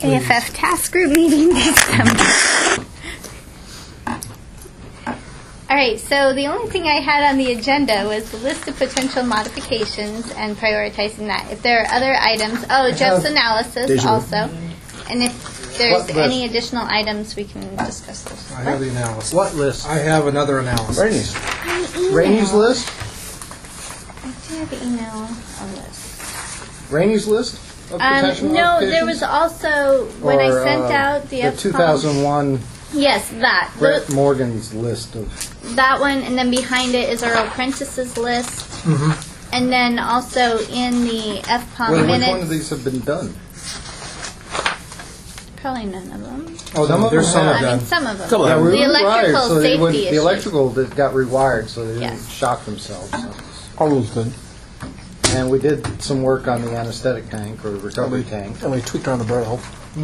AFF task group meeting December. All right, so the only thing I had on the agenda was the list of potential modifications and prioritizing that. If there are other items, Jeff's analysis also, and if there's any additional items, we can discuss those. I have the analysis. What list? I have another analysis. Rainey's list? I do have an email a list. Rainey's list? Of potential No, there modifications? was also, when I sent out the FCOM, 2001 yes, that. Brett Morgan's list of... That one, and then behind it is Earl Prentice's list. Mm-hmm. And then also in the FPOM minutes. Which one of these have been done? Probably none of them. Oh, there's some of I them. mean, some of them. Yeah, The electrical so safety issue. the electrical that got rewired, so they didn't Yes. shock themselves. So. All those good. And we did some work on the anesthetic tank or the recovery tank. And we tweaked around the barrel.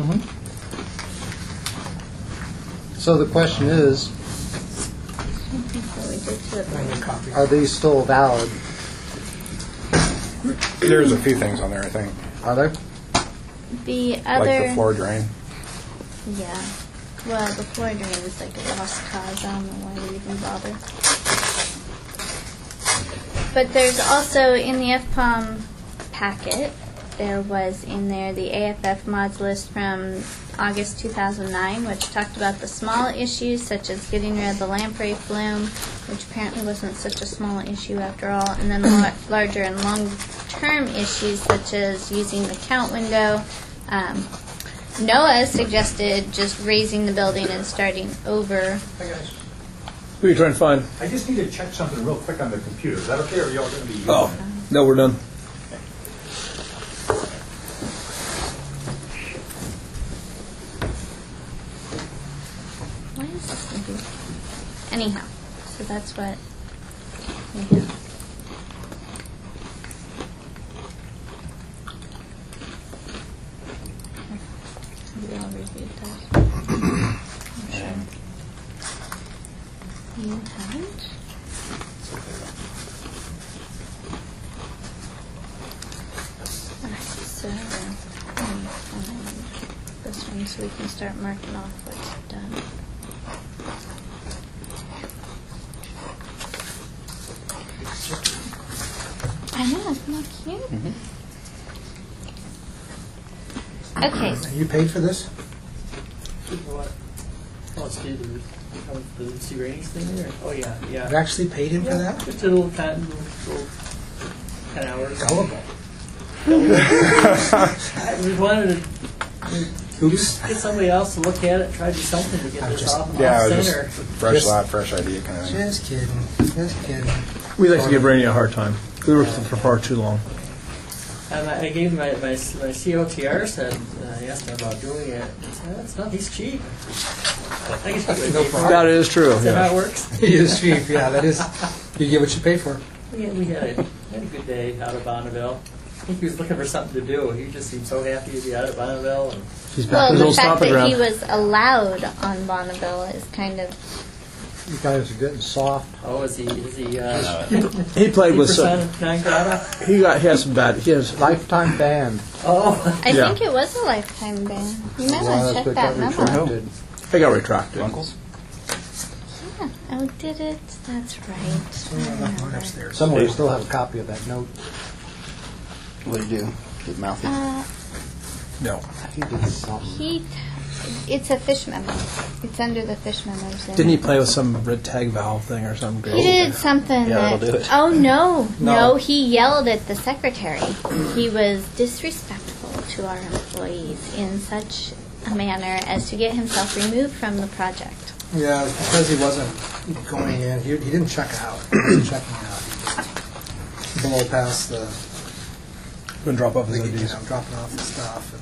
So the question is, So we did two of them. are these still valid? There's a few things on there, I think, Are there? The like other, the floor drain. yeah. Well, the floor drain is like a lost cause. I don't know why we even bother. But there's also in the FPOM packet, there was in there the AFF mods list from August 2009, which talked about the small issues such as getting rid of the lamprey flume, which apparently wasn't such a small issue after all, and then the larger and long-term issues such as using the count window. Noah suggested just raising the building and starting over. Hi guys. Who are you trying to find? I just need to check something real quick on the computer. Is that okay, or are y'all going to be using Oh, it? no, we're done. Why is this computer? Anyhow, so that's what we have. We all reviewed that. I'm sure. You haven't? Alright, so this one so we can start marking off what's done. I know, isn't that cute? Okay, And you paid for this? What? Oh, it's the C ratings thing there? Oh, yeah, You yeah. actually paid him for that? Just a little 10 hours. Gullible. We wanted to Oops. get somebody else to look at it, try to do something to get I'm this just- off Yeah, it the was center. just fresh Just- lot, fresh idea kind of thing. Just kidding. Just kidding. We like to give Rainey a hard time. We were for far too long. And I gave him my COTR said, I asked him about doing it. He said, that's not, he's cheap. I guess you No pay for problem. it. That is true. Is that how Yeah. it works? He is cheap, yeah, that is. You get what you pay for. We had a good day out of Bonneville. I think he was looking for something to do. He just seemed so happy to be out of Bonneville. And He's back well, in his the old fact stomping that he ground. was allowed on Bonneville is kind of. You guys are getting soft. oh, is he He played with 2% some. non grata? He has some bad. He has Lifetime ban. Oh, I Yeah. think it was a lifetime ban. You might Well, want to that's check what that got memo. retracted. They got retracted. Uncles? Yeah. Oh, did it? That's right. I One remember. upstairs. Somewhere you still have a copy of that note. What do you do? Get mouthy? No. He did something. It's a fish memo. It's under the fish memos. Didn't he play with some red tag valve thing or something? He did something Yeah, that. that'll do it. Oh no, No. no! He yelled at the secretary. He was disrespectful to our employees in such a manner as to get himself removed from the project. Yeah, it's because he wasn't going in. He didn't check out. He wasn't checking out. He blow past the, Couldn't drop off his you IDs. know, dropping off the stuff.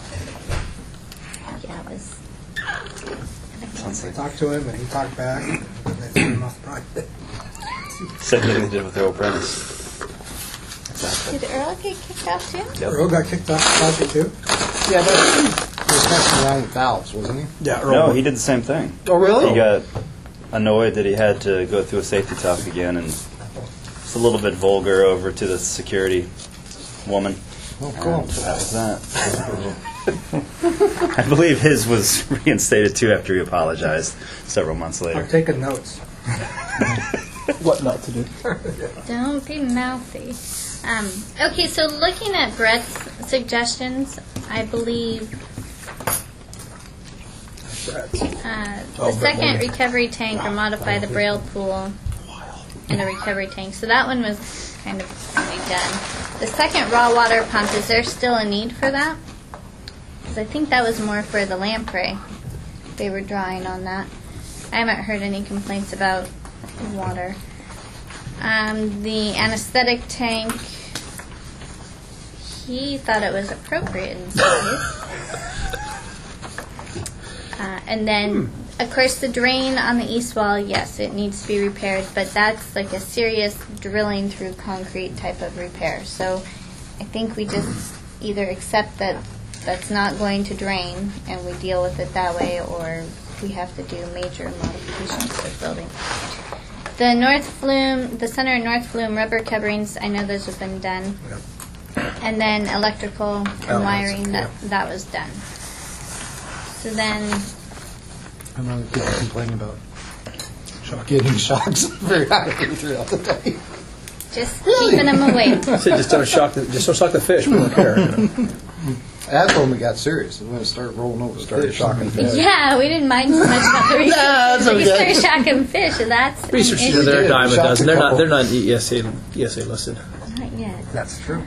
Yeah, it was. And I talked to him, and he talked back, and they threw him off the project. Same thing they did with Earl Prentice. Did Earl get kicked out too? Yep. Earl got kicked off the project, too? Yeah, but he was messing around with valves, wasn't he? Yeah, Earl. No, he did the same thing. Oh, really? He got annoyed that he had to go through a safety talk again, and it's a little bit vulgar over to the security woman. Oh, cool. And that was that. I believe his was reinstated too after he apologized several months I'm later. taking notes. What not to do? Don't be mouthy. Okay, so looking at Brett's suggestions, I believe the second recovery tank or modify the braille pool and a recovery tank. So that one was kind of already done. The second raw water pump, is there still a need for that? Because I think that was more for the lamprey. They were drawing on that. I haven't heard any complaints about water. The anesthetic tank, he thought it was appropriate in size. And then, of course, the drain on the east wall, yes, it needs to be repaired, but that's like a serious drilling through concrete type of repair. So I think we just either accept that that's not going to drain and we deal with it that way, or we have to do major modifications to the building. The north flume, the center and north flume rubber coverings, I know those have been done. And then electrical and wiring, that was done. So then, I know people complain about getting shocks very highly throughout the day. just keeping them away. I said just don't shock the fish. We don't care. That's when we got serious. We started rolling over. Started shocking fish. Yeah, we didn't mind so much about the research. that's We okay. start shocking fish, and that's an Research issue. they're a dime a Shock dozen. a They're couple. not ESA listed. Not yet. That's true.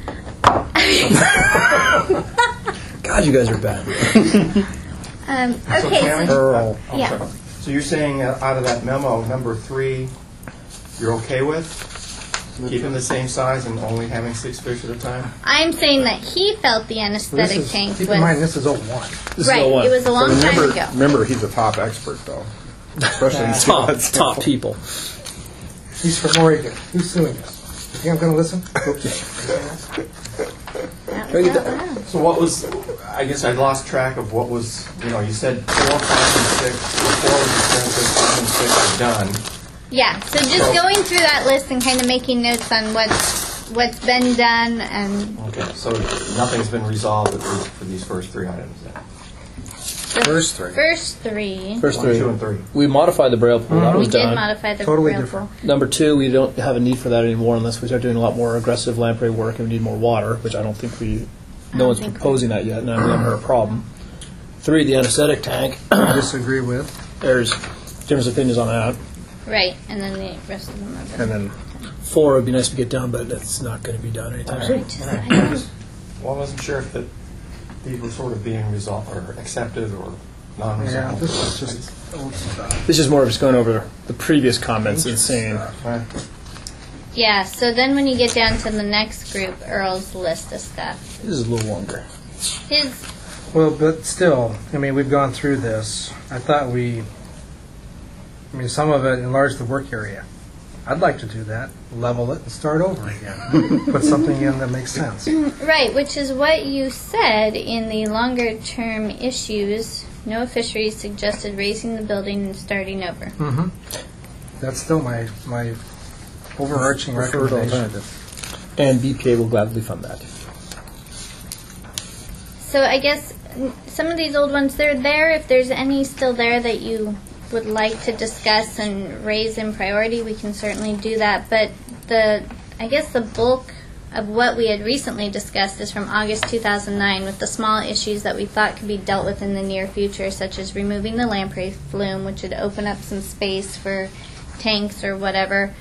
God, you guys are bad. Okay, Tammy? so, yeah. So you're saying out of that memo, number 3, you're okay with? Keeping the same size and only having 6 fish at a time? I'm saying that he felt the This anesthetic is, tank keep in mind, was this is 01. This right. is the one. It was a long time ago. Remember, he's a top expert, though. Especially in top people. He's from Oregon. Who's suing us? You think I'm going to listen? That was out loud. So what was, I guess I lost track of what was, you said 4, 5, and 6. 4 was expensive, 5 and 6 are done. Yeah, so just going through that list and kind of making notes on what's been done and Okay, so nothing's been resolved for these first 3 items then? the First three. First three. First 1, 2, and 3. We modified the braille pool. That We was did done. modify the Totally braille different. pool. Number 2, we don't have a need for that anymore unless we start doing a lot more aggressive lamprey work and we need more water, which I don't think no one's think proposing that yet, and I haven't heard a problem. 3, the anesthetic tank. I disagree with. There's different opinions on that. Right, and then the rest of them are And then 4 would be nice to get done, but it's not going to be done anytime soon. I don't- Well, I wasn't sure if these were sort of being resolved or accepted or Yeah, non-resolved. this is just old stuff. This is more of just going over the previous comments and saying, Right. Yeah, so then when you get down to the next group, Earl's list of stuff. this is a little longer. His Well, but still, I mean, we've gone through this. I thought some of it enlarged the work area. I'd like to do that, level it, and start over again. Put something in that makes sense. right, which is what you said in the longer term issues. No Fisheries suggested raising the building and starting over. Mm-hmm. That's still my overarching Preferred recommendation. alternative. And BPA will gladly fund that. So I guess some of these old ones, they're there. If there's any still there that you would like to discuss and raise in priority, we can certainly do that. But I guess the bulk of what we had recently discussed is from August 2009 with the small issues that we thought could be dealt with in the near future, such as removing the lamprey flume, which would open up some space for tanks or whatever.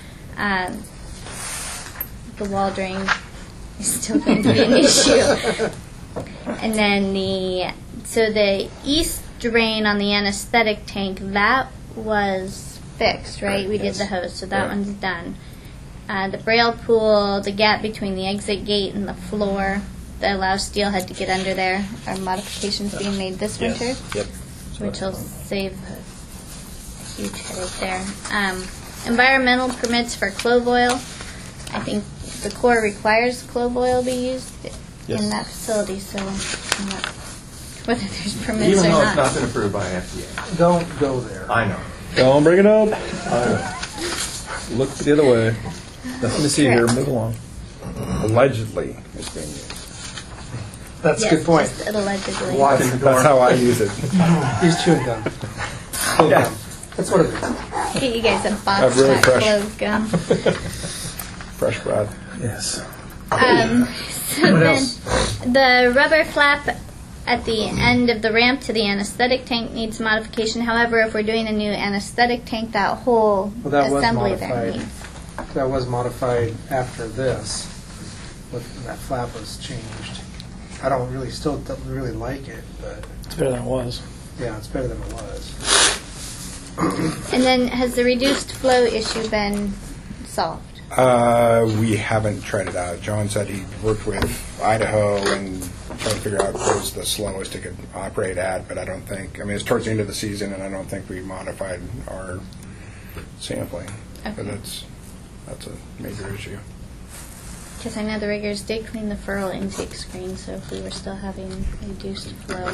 The wall drain is still going to be an issue. And then the east drain on the anesthetic tank, that was fixed, right? We did the hose, so that one's done. The braille pool, the gap between the exit gate and the floor that allows steelhead to get under there, are modifications being made this winter, Yep. which will save a huge headache there. Environmental permits for clove oil. I think the Corps requires clove oil be used in that facility, so I'm not whether there's permits Even or though it's not. not been approved by FDA. Don't go there. I know. Don't bring it up. Look the other way. Nothing to see here. Move along. allegedly is being used. That's a Yes, good point. just allegedly. Walking the door. That's how I use it. He's chewing gum. Chewing gum. That's what it is. Get you guys a box Have really of fresh- clove gum. Fresh bread. Yes. So What then, else? the rubber flap at the end of the ramp to the anesthetic tank needs modification. However, if we're doing a new anesthetic tank, that whole Well, that was assembly there modified. needs. That was modified after this. That flap was changed. I don't really like it, but It's better than it was. yeah, it's better than it was. And then, has the reduced flow issue been solved? We haven't tried it out. John said he worked with Idaho and tried to figure out what was the slowest it could operate at, but I don't think, I mean, it's towards the end of the season, and I don't think we modified our sampling. But Okay. that's a major issue. Because I know the riggers did clean the furl intake screen, so if we were still having reduced flow.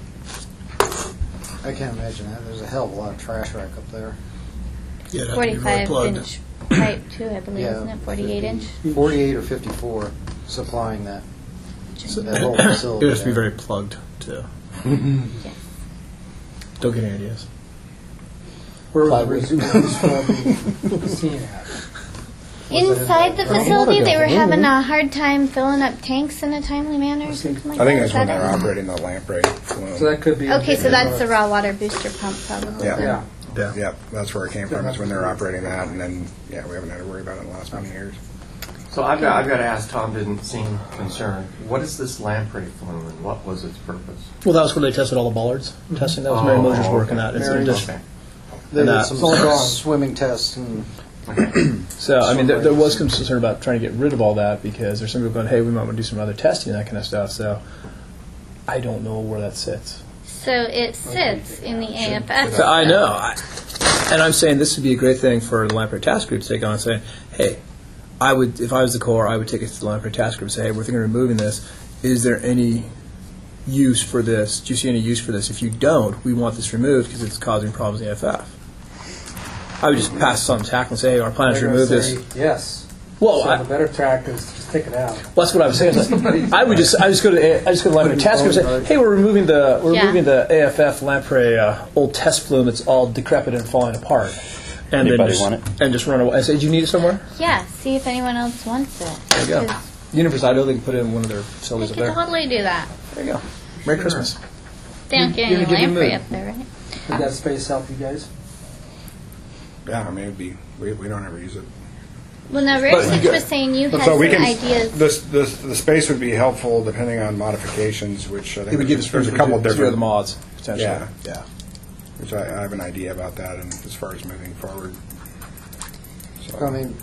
I can't imagine that. There's a hell of a lot of trash rack up there. 45-inch pipe, too, I believe, Yeah. isn't it? 48-inch? 48 or 54 supplying that whole It facility. has to be there. very plugged, too. Yes. Don't get any ideas. Where was the Plywood. reduced flow being seen at? Inside the Well, facility, water they were gun. having a hard time filling up tanks in a timely manner or something like I think that. that's when Is they're that it? operating the lamprey flume. So that could be. Okay, so that's the raw water booster pump, probably. Yeah. then. Yeah. Yeah, that's where it came from, is when they're operating that, and then, yeah, we haven't had to worry about it in the last many years. So I've got to ask, Tom didn't seem concerned. What is this lamprey flume and what was its purpose? Well, that was where they tested all the bollards. Testing. That was Mary Mosier's work on that. It's Mary just- Okay. They And did that- some It's all gone. swimming tests and So, I mean, there was some concern about trying to get rid of all that because there's some people going, hey, we might want to do some other testing and that kind of stuff. So, I don't know where that sits. So it sits in the AFF. So I know. And I'm saying this would be a great thing for the Lamprey Task Group to take on and say, hey, I would, if I was the Corps, I would take it to the Lamprey Task Group and say, hey, we're thinking of removing this. Is there any use for this? Do you see any use for this? If you don't, we want this removed because it's causing problems in the AFF. I would just pass this on to TAC and say, hey, our plan is to They're remove gonna this. say Yes. Well, So the better track is just take it out. Well, that's what I was saying. I just go to the Lamprey Task Group and say, "Hey, we're removing the AFF Lamprey old test flume that's all decrepit and falling apart." And Anybody then want it? And just run away. I say, "Do you need it somewhere?" Yeah, see if anyone else wants it. There you go. 'Cause University of Idaho, they can put it in one of their They facilities up could there. totally do that. There you go. Merry Christmas. They don't get You're any in a good lamprey mood. up there, right? Would that space help you guys? Yeah, I mean, it'd be, we don't ever use it. Well, now, But Rich you was saying you had So we some can, ideas. the space would be helpful depending on modifications, which I It think would give us there's a room couple to do different, the mods potentially. Yeah. Yeah. which I have an idea about that, and as far as moving forward. So, I mean,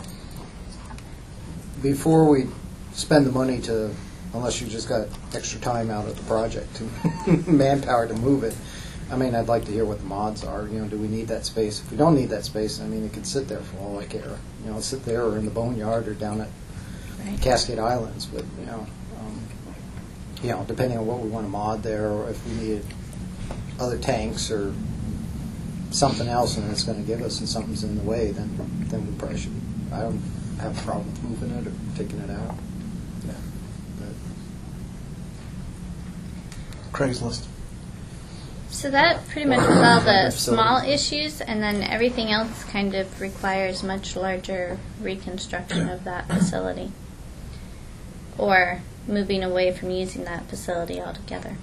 before we spend the money to, unless you just got extra time out of the project, to manpower to move it, I mean, I'd like to hear what the mods are. You know, do we need that space? If we don't need that space, I mean, it could sit there for all I care. You know, sit there or in the boneyard or down at Right. Cascade Islands. But you know, depending on what we want to mod there, or if we needed other tanks or something else, and it's going to give us, and something's in the way, then we probably should. I don't have a problem with moving it or taking it out. Yeah. But Craigslist. So that pretty much was all the Facility. small issues, and then everything else kind of requires much larger reconstruction of that facility, or moving away from using that facility altogether.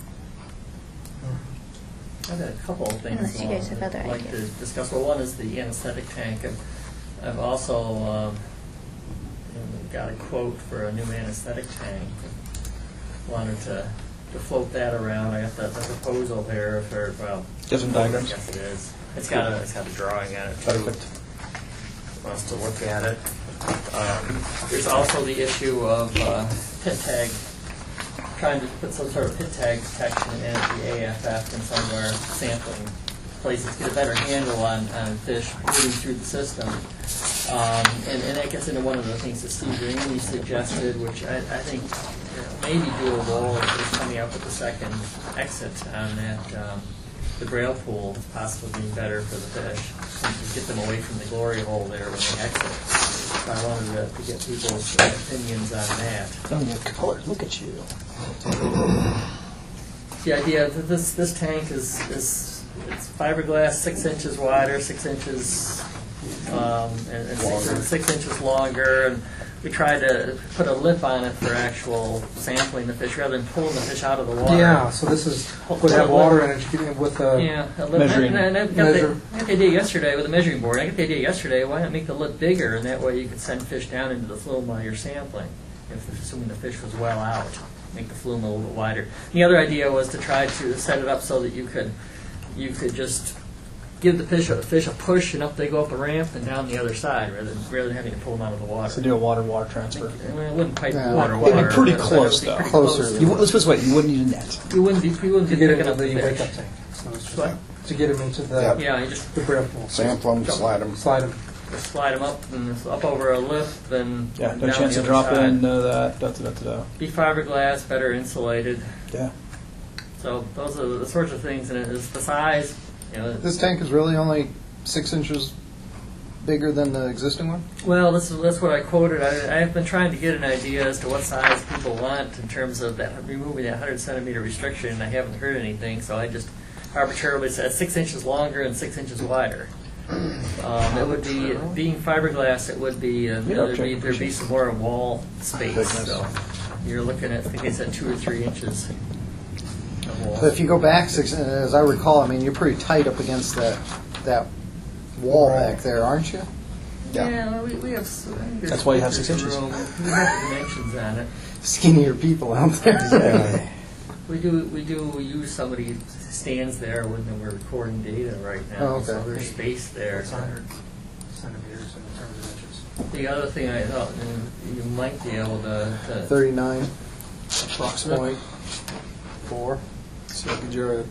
I've got a couple of things Unless you guys have other I'd like to ideas. discuss. Well, one is the anesthetic tank, and I've also got a quote for a new anesthetic tank. Wanted to float that around. I got the proposal here for, well, Get some diagrams. yes, it is. It's got a drawing on it. too. Perfect. Wants to look at it. There's also the issue of pit tag, trying to put some sort of pit tag protection in the AFF and somewhere sampling places, get a better handle on fish moving through the system. And that gets into one of the things that Steve Green suggested, which I think may be doable, is coming up with the second exit on that, the braille pool possibly being better for the fish. And get them away from the glory hole there when they exit. I wanted to get people's opinions on that. Oh, your colors. Look at you. The idea that this tank is it's fiberglass, 6 inches wider, 6 inches and 6 inches longer, and we tried to put a lip on it for actual sampling the fish rather than pulling the fish out of the water. Yeah, so this is, would have water in it, you can, with the, Yeah, a lip. Measuring. And I got the idea yesterday with the measuring board. I got the idea yesterday. Why not make the lip bigger, and that way you could send fish down into the flume while you're sampling, assuming the fish was well out. Make the flume a little bit wider. And the other idea was to try to set it up so that you could just give the fish a push, and up they go up a ramp and down the other side, rather than having to pull them out of the water. So do a water transfer. I mean, it wouldn't quite be Yeah. water. It'd be water, pretty but close, it would be though. pretty Closer. close. Let's put it this way, you wouldn't need a net. You wouldn't be to picking get up into the the fish. wake-up tank. So it's What? to get them into the, Yeah, you just the barrel pool. Sample them, slide them. Slide them. slide them up and it's up over a lip and Yeah, no down chance the of other dropping, side. none of that. Da-da-da-da-da. Be fiberglass, better insulated. Yeah. So those are the sorts of things, and it's the size. You know, This tank is really only 6 inches bigger than the existing one? well, that's what I quoted. I have been trying to get an idea as to what size people want in terms of that removing that 100 centimeter restriction, and I haven't heard anything, so I just arbitrarily said 6 inches longer and 6 inches wider. It would be, being fiberglass, it would be, there'd be some more wall space. So you're looking at, I think they said 2 or 3 inches of wall. But if you go back 6, as I recall, I mean, you're pretty tight up against that wall back there, aren't you? Yeah, we have. That's why you have 6 inches. We have dimensions on it. Skinnier people out there. We do use somebody stands there when we're recording data right now. Oh, okay. So there's space there. It's 100 centimeters in terms of inches. The other thing I thought you might be able to 39. Approximate. 4. So you're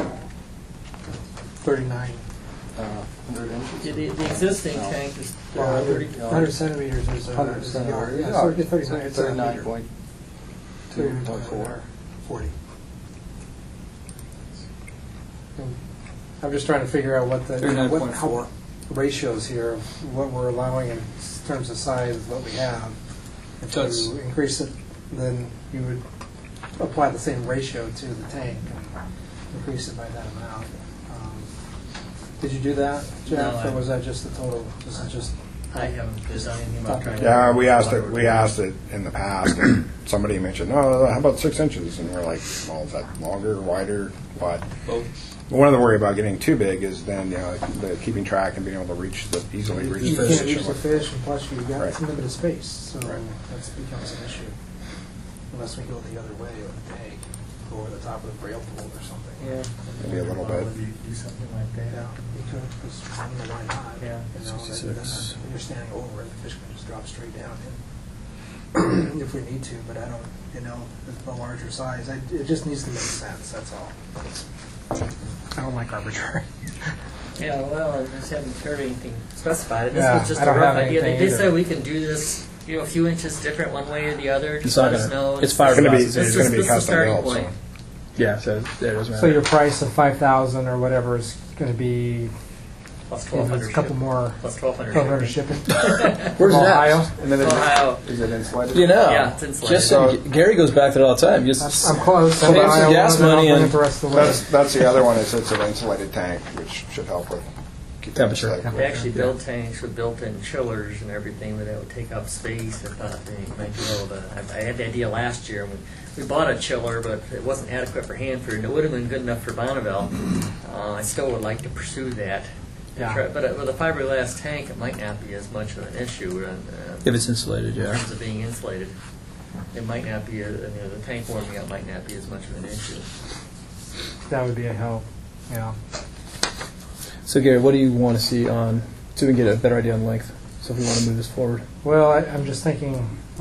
39. 100 inches. the existing No. tank is 100, 30. 100 centimeters is a 100 is a yard. centimeters. Yeah, so 39. It's a 39.4. 40. I'm just trying to figure out what the 39.4. ratios here of what we're allowing in terms of size of what we have. If So it's- you increase it, then you would apply the same ratio to the tank and increase it by that amount. Did you do that, Jeff, No, or was that just the total? This is just I haven't done anything about trying to. Yeah, we asked it in the past, and somebody mentioned, no, how about 6 inches? And we're like, well, is that longer, wider, what? both. One of the worry about getting too big is then, the keeping track and being able to easily reach you the can't fish. reach the fish, and plus you've got Right. limited space, so Right. that becomes an issue. Unless we go the other way with the tank, go over the top of the braille pool or something. Yeah. Maybe a little bit. You do something like that. Yeah, you could, because I don't know why not. Yeah. You know, 66. then you're standing over it, the fish can just drop straight down in, if we need to, but I don't, with the larger size, it just needs to make sense, that's all. I don't like arbitrary. Yeah, well, I just haven't heard anything specified. This Yeah, was just I a don't rough have idea. They anything said either. we can do this, a few inches different one way or the other. It's Just not let us gonna, know. it's It's going to be, fiberglass. it's This going is- to be this is the custom starting built, so. point. Yeah, so it doesn't matter. So your price of 5,000 or whatever is going to be, Plus a 1,200 couple more, Plus 1,200 1,200 shipping. shipping. Where's it Ohio? at? And then Ohio. Is it insulated? You know, Yeah, it's insulated. just so Gary goes back there all the time. Just I'm close. Save some Ohio, gas and then I'll money bring and- it the rest of the way. That's the other one, is it's an insulated tank, which should help with keeping it Temperature. safe. They actually built tanks with built-in chillers and everything, but that would take up space. I thought they might be able to. I had the idea last year. We bought a chiller, but it wasn't adequate for Hanford, and it would have been good enough for Bonneville. I still would like to pursue that. Yeah. But with a fiberglass tank, it might not be as much of an issue if it's insulated, in yeah. terms of being insulated. It might not be. The tank warming up might not be as much of an issue. That would be a help, yeah. So Gary, what do you want to see on, so we can get a better idea on length? So if we want to move this forward. Well, I'm just thinking,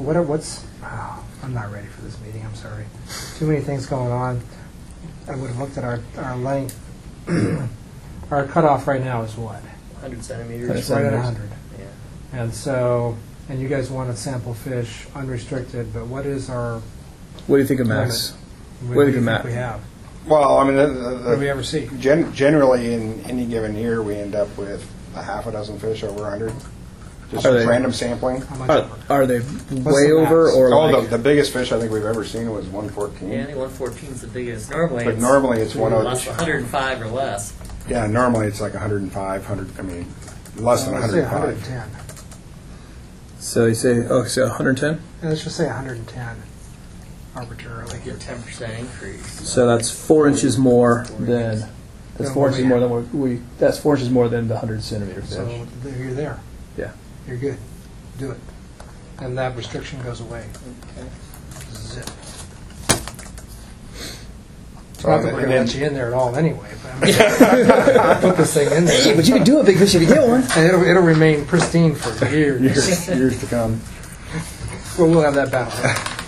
I'm not ready for this meeting, I'm sorry. Too many things going on. I would have looked at our length. Our cutoff right now is what? 100 centimeters. That's Right at centimeters. 100. Yeah. And so, and you guys want to sample fish unrestricted, but what is our, What do you think of max? what What do do you you think think we have? Well, I mean, What do we ever see? generally in any given year, we end up with a half a dozen fish over 100. Just Are they- random sampling. How much Are they way the over max? or Oh, like? the biggest fish I think we've ever seen was 114. Yeah, I think 114 is the biggest. Normally, But normally it's less, 105 or less. Yeah, normally it's like 105, 100. I mean, less than Let's say 105. 110. So you say, so 110? Yeah, let's just say 110 arbitrarily. Get 10% increase. So that's 4 inches more than. That's Than 4 what inches we more have. than we. That's 4 inches more than the 100 centimeter fish. So you're there. Yeah. You're good. Do it. And that restriction goes away. Zip. Not that we're going to let you in there at all anyway. But I mean, put this thing in there. but you can do it, big fish, if you get one. And it'll remain pristine for years. Years to come. Well, we'll have that battle.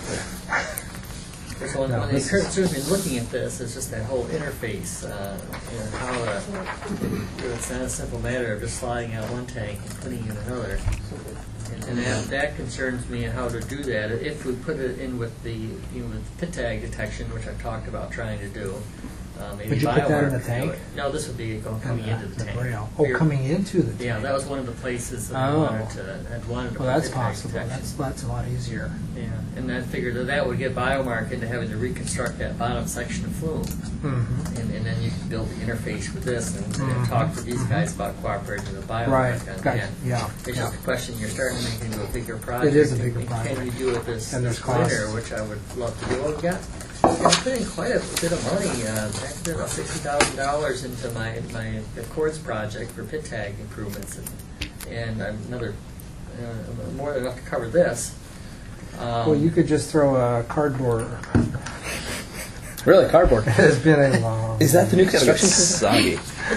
So one No, of the this is- encouragements in looking at this is just that whole interface, how it's not a simple matter of just sliding out one tank and putting in another. And that concerns me how to do that. If we put it in with the with pit tag detection, which I've talked about trying to do. Maybe Would you put that in the BioMark could do tank? it. No, this would be coming into the tank. braille. Oh, coming into the tank. Yeah, that was one of the places that Oh. I wanted to Well, that's put pit tag possible. detection. That's a lot easier. Yeah, and I figured that would get BioMark into having to reconstruct that bottom section of flume. Mm-hmm. And then you can build the interface with this and talk to these guys about cooperating with BioMark. Right. on Gotcha. that. Yeah. It's Yeah. just a question, you're starting to make it into a bigger project. It is a bigger And project. Can you do it this And there's winter, costs. which I would love to do. Well, we've got put in quite a bit of money. I put about $60,000 into my Accords project for pit tag improvements, and another more than enough to cover this. Well, you could just throw a cardboard. Really, cardboard. It has been a long Is that the new construction system? Soggy.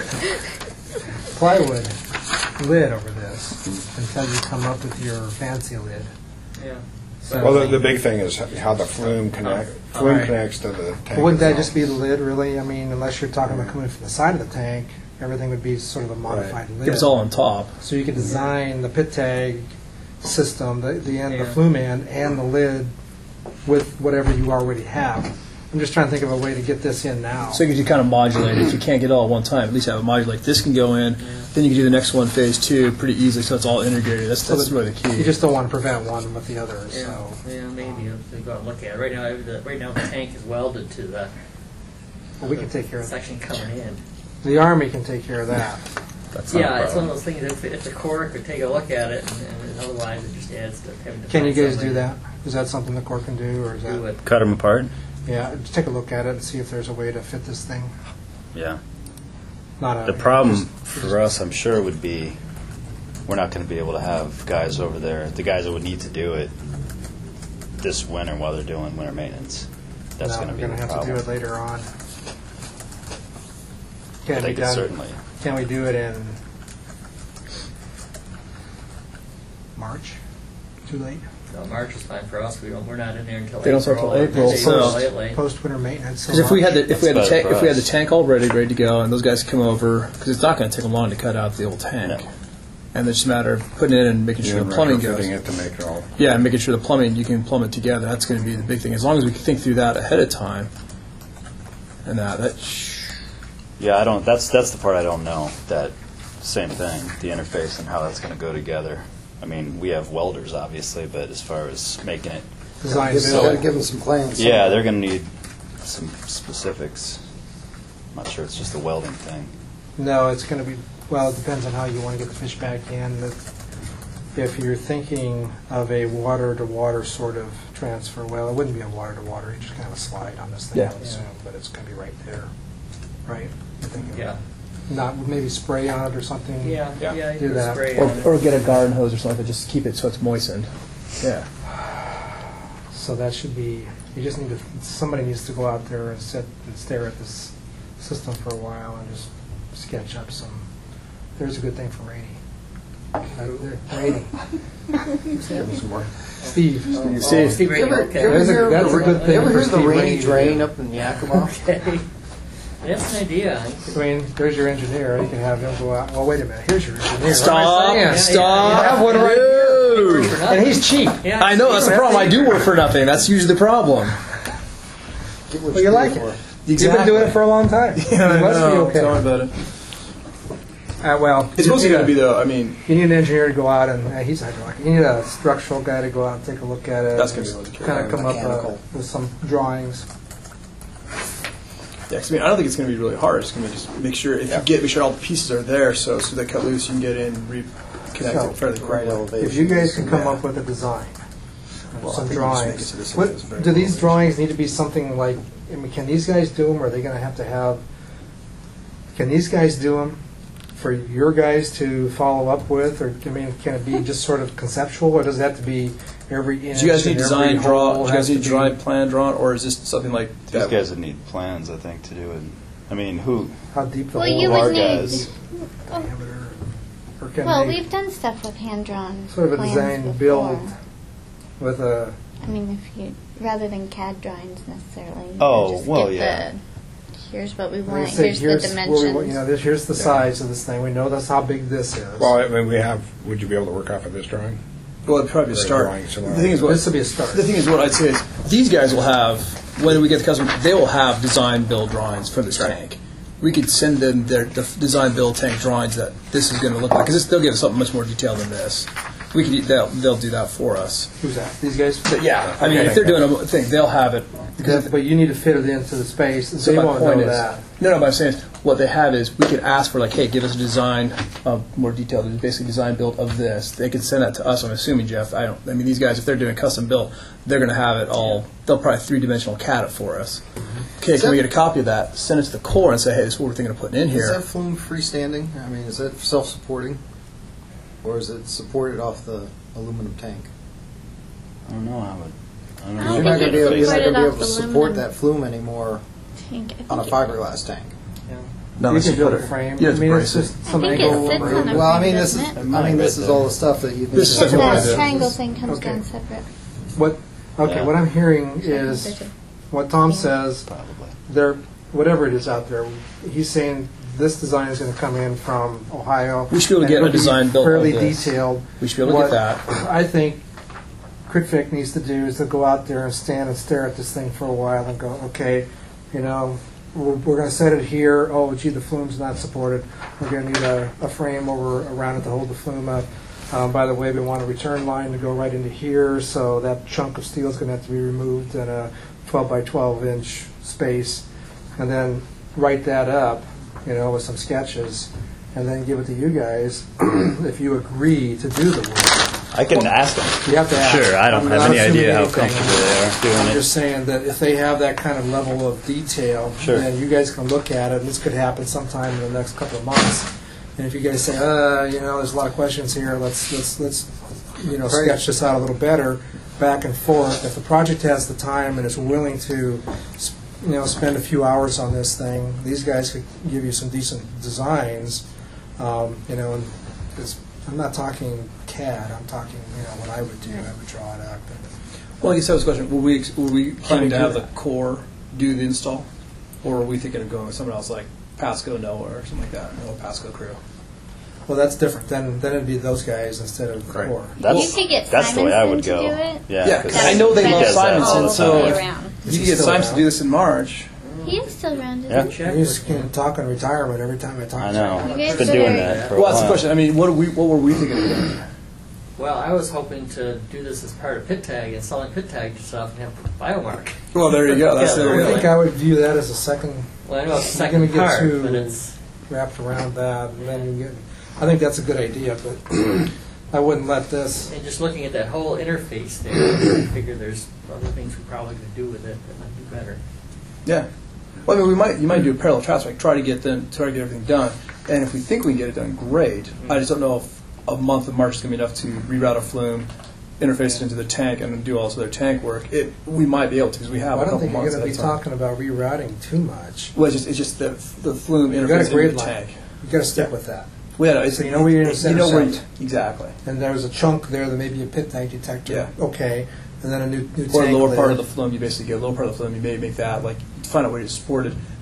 plywood lid over this until you come up with your fancy lid. Yeah. So- Well, the big thing is how the flume Right. connects to the tank. Wouldn't that itself. just be the lid, really? I mean, unless you're talking about coming from the side of the tank, everything would be sort of a modified lid. If it's all on top. So you could design the pit tag system, the end, the Yeah. flume end, and the lid with whatever you already have. I'm just trying to think of a way to get this in now. So you can kind of modulate it. If you can't get it all at one time, at least have it modulate. This can go in, then you can do the next one, phase 2, pretty easily, so it's all integrated. That's that really the key. You just don't want to prevent one with the other. Yeah, So yeah, maybe if we go out and look at it. Right now the tank is welded to the well, we can take care of that. section coming in. The Army can take care of that. That's not a Yeah, it's one problem. of those things. If the Corps could take a look at it, and otherwise it just adds to having to. Can you find guys do somebody that? Is that something the Corps can do, or is to Do that? it. Cut them apart? Yeah, just take a look at it and see if there's a way to fit this thing. Yeah. Not a, The problem for us, I'm sure, would be we're not going to be able to have guys over there, the guys that would need to do it this winter while they're doing winter maintenance. That's no, going to we're be going the to have to do problem. it later on. But Can they be could done. certainly. Can we do it in March? Too late. No, March is fine for us. We're not in there until They don't start till April, They so- don't lately. Post winter maintenance. Because if we had the That's better for if we had the us. tank all ready to go, and those guys come over, because it's not going to take them long to cut out the old tank, No. and it's just a matter of putting it in and making sure the plumbing goes. Retrofitting it to make it all. Yeah, and making sure the plumbing, you can plumb it together. That's going to be the big thing. As long as we can think through that ahead of time, and Yeah, I don't. That's the part I don't know. That same thing, the interface and how that's going to go together. I mean, we have welders, obviously, but as far as making it, Design Give build. them some plans. yeah, they're going to need some specifics. I'm not sure it's just a welding thing. No, it's going to be, well, it depends on how you want to get the fish back in. If you're thinking of a water-to-water sort of transfer, well, it wouldn't be a water-to-water. You just kind of a slide on this thing, Yeah. I would assume, but it's going to be right there, right? You're thinking Yeah. Not maybe spray on it or something? Yeah. Yeah. Yeah. You Do can that. spray on it. or get a garden hose or something, just keep it so it's moistened. Yeah. So that should be, you just need to, somebody needs to go out there and sit and stare at this system for a while and just sketch up some, there's a good thing for Rainey. Rainey. Steve. Steve. Steve Rainey, okay. That's a good thing You ever for heard of the Steve rainy Rainey. drain up in Yakima? Okay. That's an idea. I mean, there's your engineer. You can have him go out. Well, wait a minute. Here's your engineer. Stop! What am I saying? Stop! You have one right Dude. here. And he's cheap. Yeah, I know that's the problem. I do work for nothing. That's usually the problem. Get what Well, you like pay it. for. You've been doing it for a long time. You must be okay. about it. Well, It's mostly going to be though. I mean, you need an engineer to go out and he's hydraulic. You need a structural guy to go out and take a look at it. That's gonna be really cool. Kind of come up Mechanical. with some drawings. yeah, 'cause I mean, I don't think it's going to be really hard. It's going to just make sure make sure all the pieces are there, so they cut loose, you can get in and reconnect So, it fairly Right quickly. elevation. If you guys can come Yeah. up with a design, Well, I some think we just make it drawings. so this is What, very do these close. drawings need to be something like? I mean, can these guys do them? Or are they going to have? Can these guys do them for your guys to follow up with, or I mean, can it be just sort of conceptual, or does it have to be every inch? Do you guys need and design every draw? hole Do you guys has to need be- design plan drawn, or is this something like These that? guys would need plans, I think, to do it. I mean, who? How deep the Well, hole you our would need. guys. Oh, diameter, or can well, they we've done stuff with hand-drawn sort of a plans design before. build with a? I mean, if you rather than CAD drawings necessarily. You Oh, just well, get yeah. Here's what we Like I want. say, Here's the where we, dimensions. you know, here's the size of this thing. We know that's how big this is. Well, I mean, would you be able to work off of this drawing? Well, it'd probably be a Or start. drawing similar. The thing is, This would be a start. The thing is, what I'd say is, these guys will have, when we get the customer, they will have design build drawings for this tank. We could send them the design build tank drawings that this is going to look like, because they'll give us something much more detailed than this. We could they'll do that for us. Who's that? These guys? But yeah, I mean, Okay. if they're doing a thing, they'll have it. Because But you need to fit it into the space. so They my won't point know is, that. no, but I'm saying is, what they have is we could ask for like, hey, give us a design of more detailed, basically design build of this. They could send that to us. I'm assuming, Jeff. I mean, these guys, if they're doing custom build, they're going to have it all. They'll probably 3-dimensional CAD it for us. Okay, can we get a copy of that? Send it to the Corps and say, hey, this is what we're thinking of putting in Is here. that flume freestanding? I mean, is it self-supporting? Or is it supported off the aluminum tank? I don't know. I I You're don't not think going to it's be able, you're not supported going to be off able to support aluminum that flume anymore tank. I on a think fiberglass tank. No, You let's can build put a it- frame. You I have to mean, brace it's it. just some I think angle. it sits over- on a Well, I frame, mean, this is doesn't it? I mean, this is all the stuff that you. This is Yeah, something we wanna that do. triangle thing comes Okay. down separate. What? Okay, Yeah. what I'm hearing There's is a- what Tom says. probably. There, whatever it is out there, he's saying this design is going to come in from Ohio. We should be able to and get it'll a design be built of fairly this. detailed. We should be able to What get that. I think Critfic needs to do is to go out there and stand and stare at this thing for a while and go, okay, you know, we're going to set it here. Oh, gee, the flume's not supported. We're going to need a frame around it to hold the flume up. By the way, we want a return line to go right into here, so that chunk of steel is going to have to be removed in a 12 by 12 inch space, and then write that up, you know, with some sketches, and then give it to you guys if you agree to do the work. I can ask them. You have to ask. Sure, I don't I'm have not any assuming idea how anything. comfortable they are doing I'm it. just saying that if they have that kind of level of detail, Sure. then you guys can look at it, and this could happen sometime in the next couple of months. And if you guys say, you know, there's a lot of questions here, let's you know, sketch this out a little better, back and forth. If the project has the time and is willing to, you know, spend a few hours on this thing, these guys could give you some decent designs. You know, and I'm not talking CAD. I'm talking, you know, what I would do. I would draw it up. Well, I guess that was the question. Were we planning to do have the that? Corps do the install? Or are we thinking of going with someone else like Pasco, Noah, or something like that? No, Pasco crew. Well, that's different. Then it'd be those guys instead of the Right. Corps. That's, You could get that's the way I would Simonson go. to do it. Yeah, 'cause I he know they That love does that Simonson, all the so all time. the way around. You can get Still Simons to around. do this in March. He is still around, isn't Yeah. he? You just can't talk on retirement every time I talk I to know. you. You He's guys been better- doing that for a Well, that's the while. question. I mean, what were we thinking of doing? Well, I was hoping to do this as part of Pit Tag and selling Pit Tag stuff and have Biomark. Well, there you go. That's Yeah, the I really. think I would view that as a second Well, I know it's the You're gonna second get part, too- but it's wrapped around that, and then you get. I think that's a good idea, but I wouldn't let this. and just looking at that whole interface there, I figure there's other things we probably could do with it that might be better. Yeah. Well, I mean, you might do a parallel traffic, try to get everything done, and if we think we can get it done, great. I just don't know if a month of March is going to be enough to reroute a flume, interface it into the tank, and then do all this other tank work. We might be able to because we have I a don't couple think you're months going to be ahead of time. talking about rerouting too much. Well, it's just the flume You got a interface into grade the line. tank. You got to stick Yeah. with that. Well, yeah, no, it's, So you know where you're gonna you know where intersect. exactly. And there's a chunk there that may be a pit tank detector. Yeah. Okay. And then a new Or tank the lower part there. of the flume, you basically get a lower part of the flume. You may make that like find out where you support it.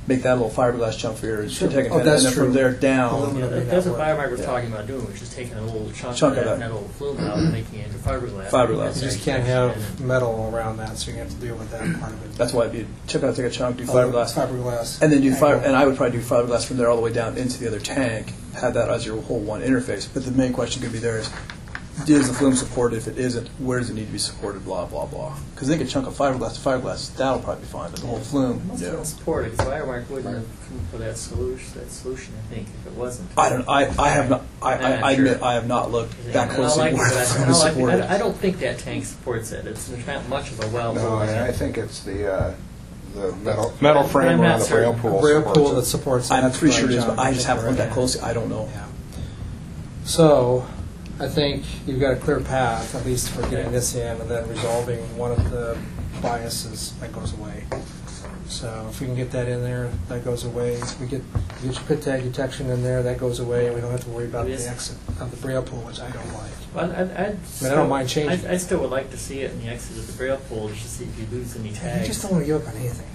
make that a little fiberglass chunk for your Sure. pit tag Oh, and that's then true. from there down. Aluminum. Yeah, that's what that Biomark was Yeah. talking about doing, which is taking a little chunk Chunk of of that that. metal flume out and making it into fiberglass. Fiberglass. You just can't have metal around that, so you have to deal with that part of it. That's why it'd be take a chunk, do Fiberglass. fiberglass, and then do and I would probably do fiberglass from there all the way down into the other tank. Have that as your whole one interface. But the main question could be there is the flume supported? If it isn't, where does it need to be supported? Blah blah blah. Because they could chunk of fiberglass to fiberglass, that'll probably be fine. But the whole flume, It's no. not supported, because Biomark wouldn't have come up with that solution, I think, if it wasn't. I don't. I have not. I admit Sure. I have not looked And that I closely like it, where but the I flume don't is like it. supported. I don't think that tank supports it. It's not much of a well. No, I think it's the metal I'm frame not around the braille certain. pool. Braille supports pool it. that supports that. I'm pretty sure it is, Right, but I just haven't looked that yeah. closely. I don't know. Yeah. So, I think you've got a clear path, at least for getting this in, and then resolving one of the biases that goes away. So if we can get that in there, that goes away. We get your pit tag detection in there, that goes away, and we don't have to worry about the Yes. exit of the braille pool, which I don't like. Well, I don't mind changing. I still would like to see it in the exit of the braille pool, just to see if you lose any You tags. just don't want to give up on anything.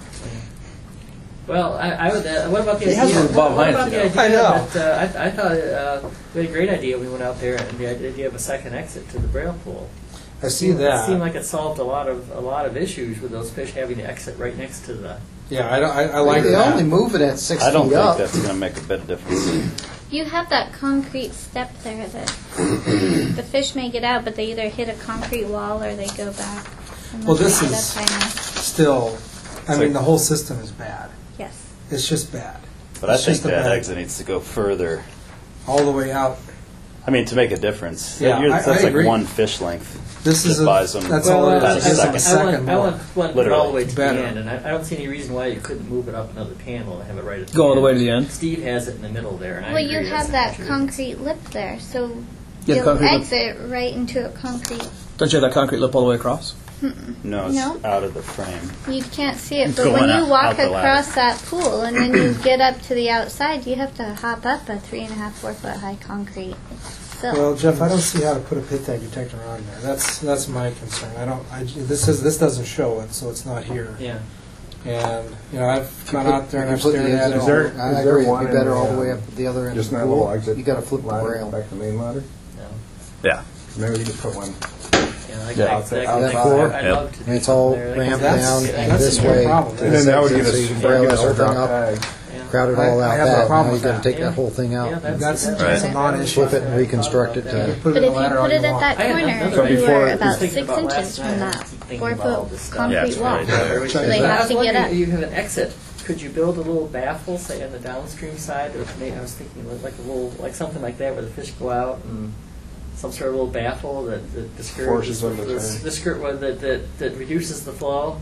Well, I would. What about the He has idea? one Bob What Hines, about you the know. idea I know. that I thought we had a great idea. We went out there, and the idea of a second exit to the braille pool. I see It that. seemed like it solved a lot of issues with those fish having to exit right next to the. Yeah, I like They that. only move it at 6 I don't feet think up. that's going to make a bit of difference. You have that concrete step there that the fish may get out, but they either hit a concrete wall or they go back. And Well, then this they get is- up high enough. Still, I It's mean, like- the whole system is bad. Yes. It's just bad. But I It's think just a that bad- exit needs to go further. All the way out. I mean, to make a difference. Yeah, That's I like agree. one fish length. This Just is buys them. that's all it Well, is. It gives them a I second I more. want it all Literally. the way to Better. the end, and I don't see any reason why you couldn't move it up another panel and have it right at the Go all the end. way to the end. Steve has it in the middle there, and I Well, agree you that's have an that issue. concrete lip there, so Yeah, the you'll concrete lip. exit right into a concrete. Don't you have that concrete lip all the way across? No, it's No. out of the frame. You can't see it, It's but when going you out walk the ladder. across that pool and then you get up to the outside, you have to hop up a 3.5, 4 foot high concrete sill. Well, Jeff, I don't see how to put a pit tag detector on there. That's my concern. This doesn't show it, so it's not here. Yeah. And I've gone out there and I've Put the stared at exit it. Is there- I is there agree. one It'd be better in the, all the way up at the other end Just of the that little pool. exit. You got to flip the ladder rail. back to the main ladder. Yeah. Maybe you could put one. Yeah, I Yeah. like that. Out I'd that core? love to do And it's all something there. ramped That's- down that's this a way. problem. And then that would give So us, you can that braille would the give us whole our thing drop up, tag. Yeah. crowd it all I out have no that. problem Now with you got to that. take Yeah. that whole thing Yeah, out. That's Right. a non-issue. Flip it and reconstruct it You to. put it But in if the you ladder all put you it at want. that I had corner, another So you before- were I about was thinking 6 about last inches from night, that thinking 4 about all foot this stuff. concrete Yeah, it's wall. right there. So they I have was to get wondering, up. you have an exit. Could you build a little baffle, say, on the downstream side? Or maybe I was thinking like a little, like something like that, where the fish go out and some sort of little baffle that discourages Forces them to turn. that reduces the flow.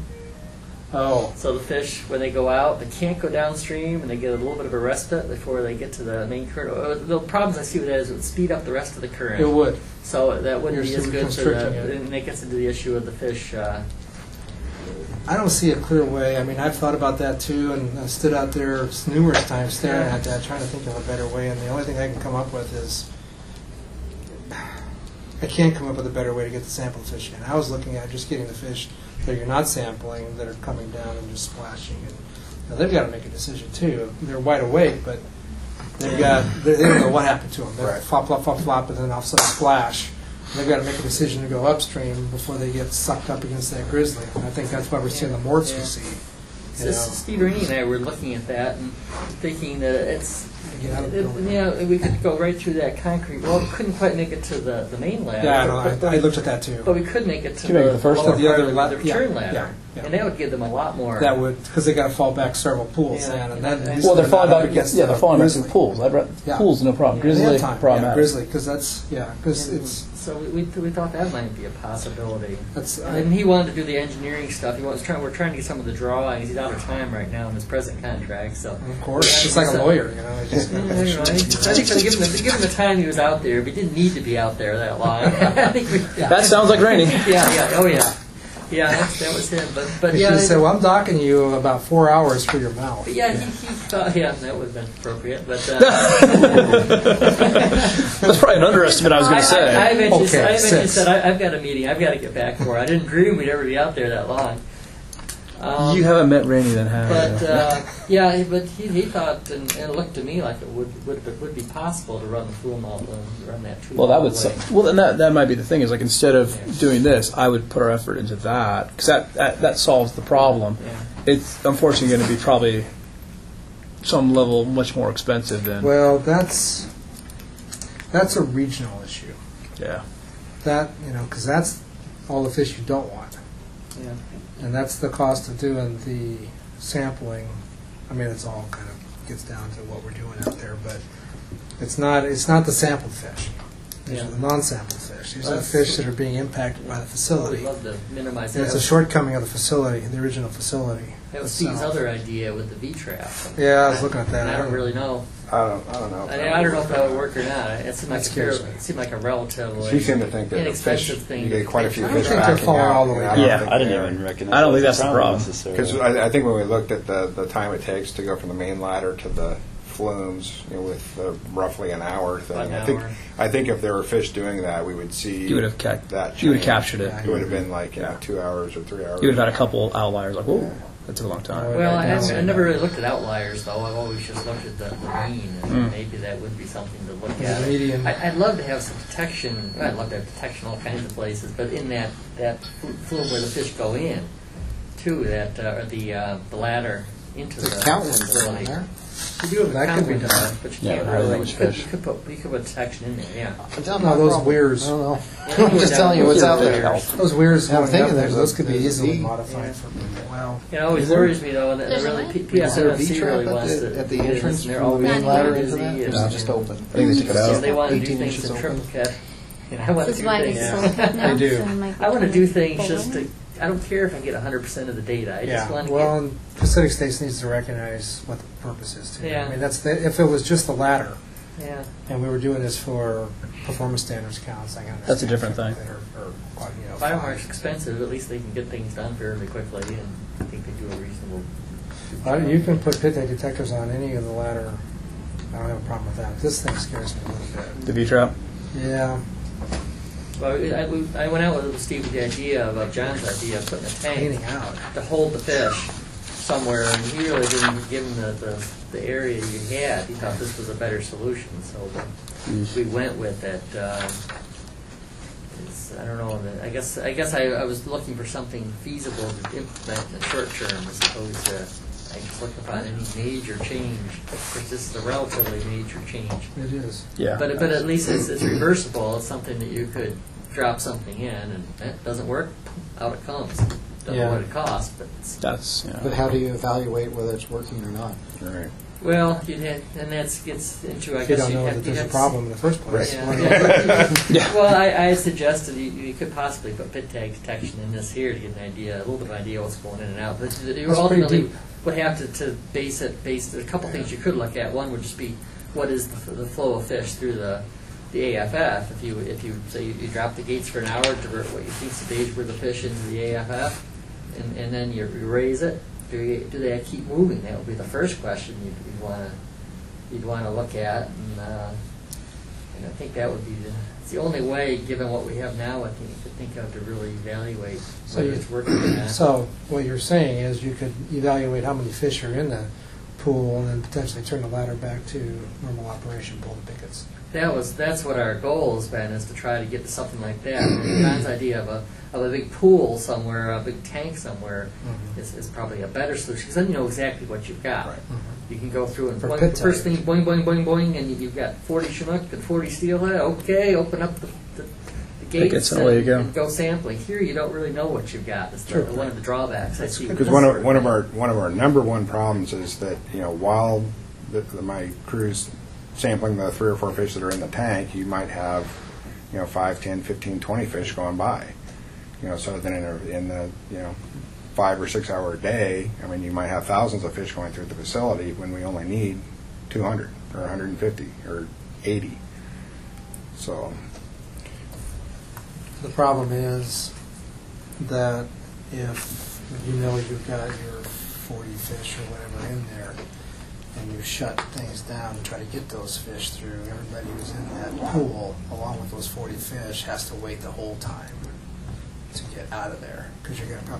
Oh, So the fish, when they go out, they can't go downstream, and they get a little bit of a respite before they get to the main current. The problems I see with that is it would speed up the rest of the current. it would. So that wouldn't be You're as good for constricting the. it. And that gets into the issue of the fish. I don't see a clear way. I mean, I've thought about that too, and I stood out there numerous times staring at that, trying to think of a better way. And the only thing I can come up with is I can't come up with a better way to get the sample fish in. I was looking at just getting the fish that you're not sampling, that are coming down and just splashing. And they've got to make a decision too. They're wide awake, but they don't know what happened to them. They're Right. flop, flop, flop, flop, and then all of a sudden splash. They've got to make a decision to go upstream before they get sucked up against that grizzly. And I think that's why we're seeing the morts we Yeah. see. So You know, Steve Rainey and I were looking at that and thinking that it's. Get out of the building. We could go right through that concrete. Well, we couldn't quite make it to the main ladder. Yeah, but I looked at that too. But we could make it to Could make the, it the first lower one. The part other of la- the yeah, return ladder, yeah. and that would give them a lot more. That would, because they got to fall back several pools, Yeah. and then Well, Well, they're falling up back. against Yeah, the they're falling back to grizzly. the pools. Yeah. Pools, no problem. Yeah. Grizzly, They have time. Yeah, problematic. grizzly, because because it's So we thought that might be a possibility. that's And he wanted to do the engineering stuff. We're trying to get some of the drawings. He's out of time right now in his present contract. So of course it's like a lawyer, he just Yeah, you know, I think so given the time he was out there, but he didn't need to be out there that long. I think That sounds like Rainey. oh yeah, that was him. But He yeah, should have said, "Well, I'm docking you about 4 hours for your mouth." but yeah, he thought that would have been appropriate. But That's probably an underestimate. I was going to say. I eventually Okay, said, six. I've got a meeting. I've got to get back for. I didn't dream we'd ever be out there that long. You haven't met Randy then, have But you? yeah, but he thought, and it looked to me like it would be possible to run the flume out and run that tube. Well, that all would. the way. Well, then that might be the thing. Is like instead of doing this, I would put our effort into that because that solves the problem. Yeah. It's unfortunately going to be probably some level much more expensive than. Well, that's a regional issue. Yeah. That, because that's all the fish you don't want. Yeah. And that's the cost of doing the sampling. I mean, it's all kind of gets down to what we're doing out there, but it's not the sampled fish. These are the non-sampled fish. These are the fish that are being impacted by the facility. We'd love to minimize And that. it's a shortcoming of the facility, the original facility. That was Steve's other idea with the V-trap. Yeah, I was looking at that. And I don't really know. I don't know. I don't know if that would work or not. It seemed like That scares me. it seemed like a relatively You seem to think that the fish, inexpensive thing. you get quite a few I don't fish think they're backing falling out. all the way and down. Yeah, think I didn't they're- even recognize I don't think that that's the problem. necessarily. Because I think when we looked at the time it takes to go from the main ladder to the flumes, with the roughly an hour thing, About an hour. I think if there were fish doing that, we would see You would have that. You would have change. captured it. It would have been like 2 hours or 3 hours. You would have had a couple outliers like, whoa, that took a long time. Well, Yeah. I never really looked at outliers, though. I've always just looked at the mean, and maybe that would be something to look Yeah, at. the median. I'd love to have some detection. I'd love to have detection all kinds of places, but in that flume where the fish go in, too, the ladder into the Count ones facility. there. You do have That count could be ones, done. but you Yeah, can't but how do you know really. which You fish? could put detection in there, yeah. No, those weirs. I don't know. Yeah, I'm just telling you what's out there. Those weirs Yeah, I'm going thinking up there, there's those a- could be there's a easily V. modified Yeah. for, well, It always Is there- worries me, though, and There's a really what? Is there a PSNFC V-trap really at wants the- to at the do this, entrance and they're from the always main ladder busy, into that? and- It's just open. I think they took it Because out. they want to do 18 things inches in open. triple cut. And I want This to is do why they things. sold it now. They do. so it might be I want to do coming things just forward. to. I don't care if I get 100% of the data. I just want to well, and Pacific States needs to recognize what the purpose is too. Yeah. I mean, if it was just the ladder, get. Yeah. and we were doing this for performance standards counts, I can understand. That's a different thing. Or, Biomark's expensive. At least they can get things done fairly quickly, and I think they do a reasonable. You can put pit tag detectors on any of the ladder. I don't have a problem with that. This thing scares me a little bit. The V-trap? Yeah, Well, I went out with Steve with the idea of John's idea of putting a tank cleaning out. to hold the fish somewhere, and he really didn't give him the area you had. He thought this was a better solution, so we went with it. I don't know. I guess I was looking for something feasible to implement in the short term, as opposed to I just look upon any major change. Of course, this is a relatively major change. It is. Yeah. But at least it's reversible. It's something that you could drop something in, and it doesn't work, out it comes. Don't Yeah. know what it costs, but it's, That's, yeah. But how do you evaluate whether it's working or not? Right. well, you'd have, and that gets into, I If you guess don't know you'd have that to there's a have problem in the first place. Yeah. Well, I suggested you could possibly put pit tag detection in this here to get an idea, a little bit of idea what's going in and out. But you pretty ultimately deep. would have to base a couple things you could look at. One would just be what is the flow of fish through the AFF. If you say you drop the gates for an hour, divert what you think's the days worth of fish into the AFF, and then you raise it. Do they keep moving? That would be the first question you'd want to look at, and I think that would be it's the only way, given what we have now, I think you could think of to really evaluate whether it's working or not. So what you're saying is you could evaluate how many fish are in the pool and then potentially turn the ladder back to normal operation, pull the pickets. That's what our goal has been, is to try to get to something like that. John's idea of a big pool somewhere, a big tank somewhere, is probably a better solution, because then you know exactly what you've got. Right. You can go through and For boing, pit the first tag. thing, boing, boing, boing, boing, and you've got 40 Chinook and 40 steelhead. Okay, open up the gates Pickets, and away you go. and go sampling. Here, you don't really know what you've got. That's True. one of the drawbacks I see. with Because this one sort of thing. our number one problems is that, while my crew's sampling the 3 or 4 fish that are in the tank, you might have 5, 10, 15, 20 fish going by. So then in the 5 or 6 hour day, I mean, you might have thousands of fish going through the facility when we only need 200 or 150 or 80. So The problem is that if you've got your 40 fish or whatever in there, and you shut things down and try to get those fish through, everybody who's in that pool, along with those 40 fish, has to wait the whole time to get out of there, because you're going to probably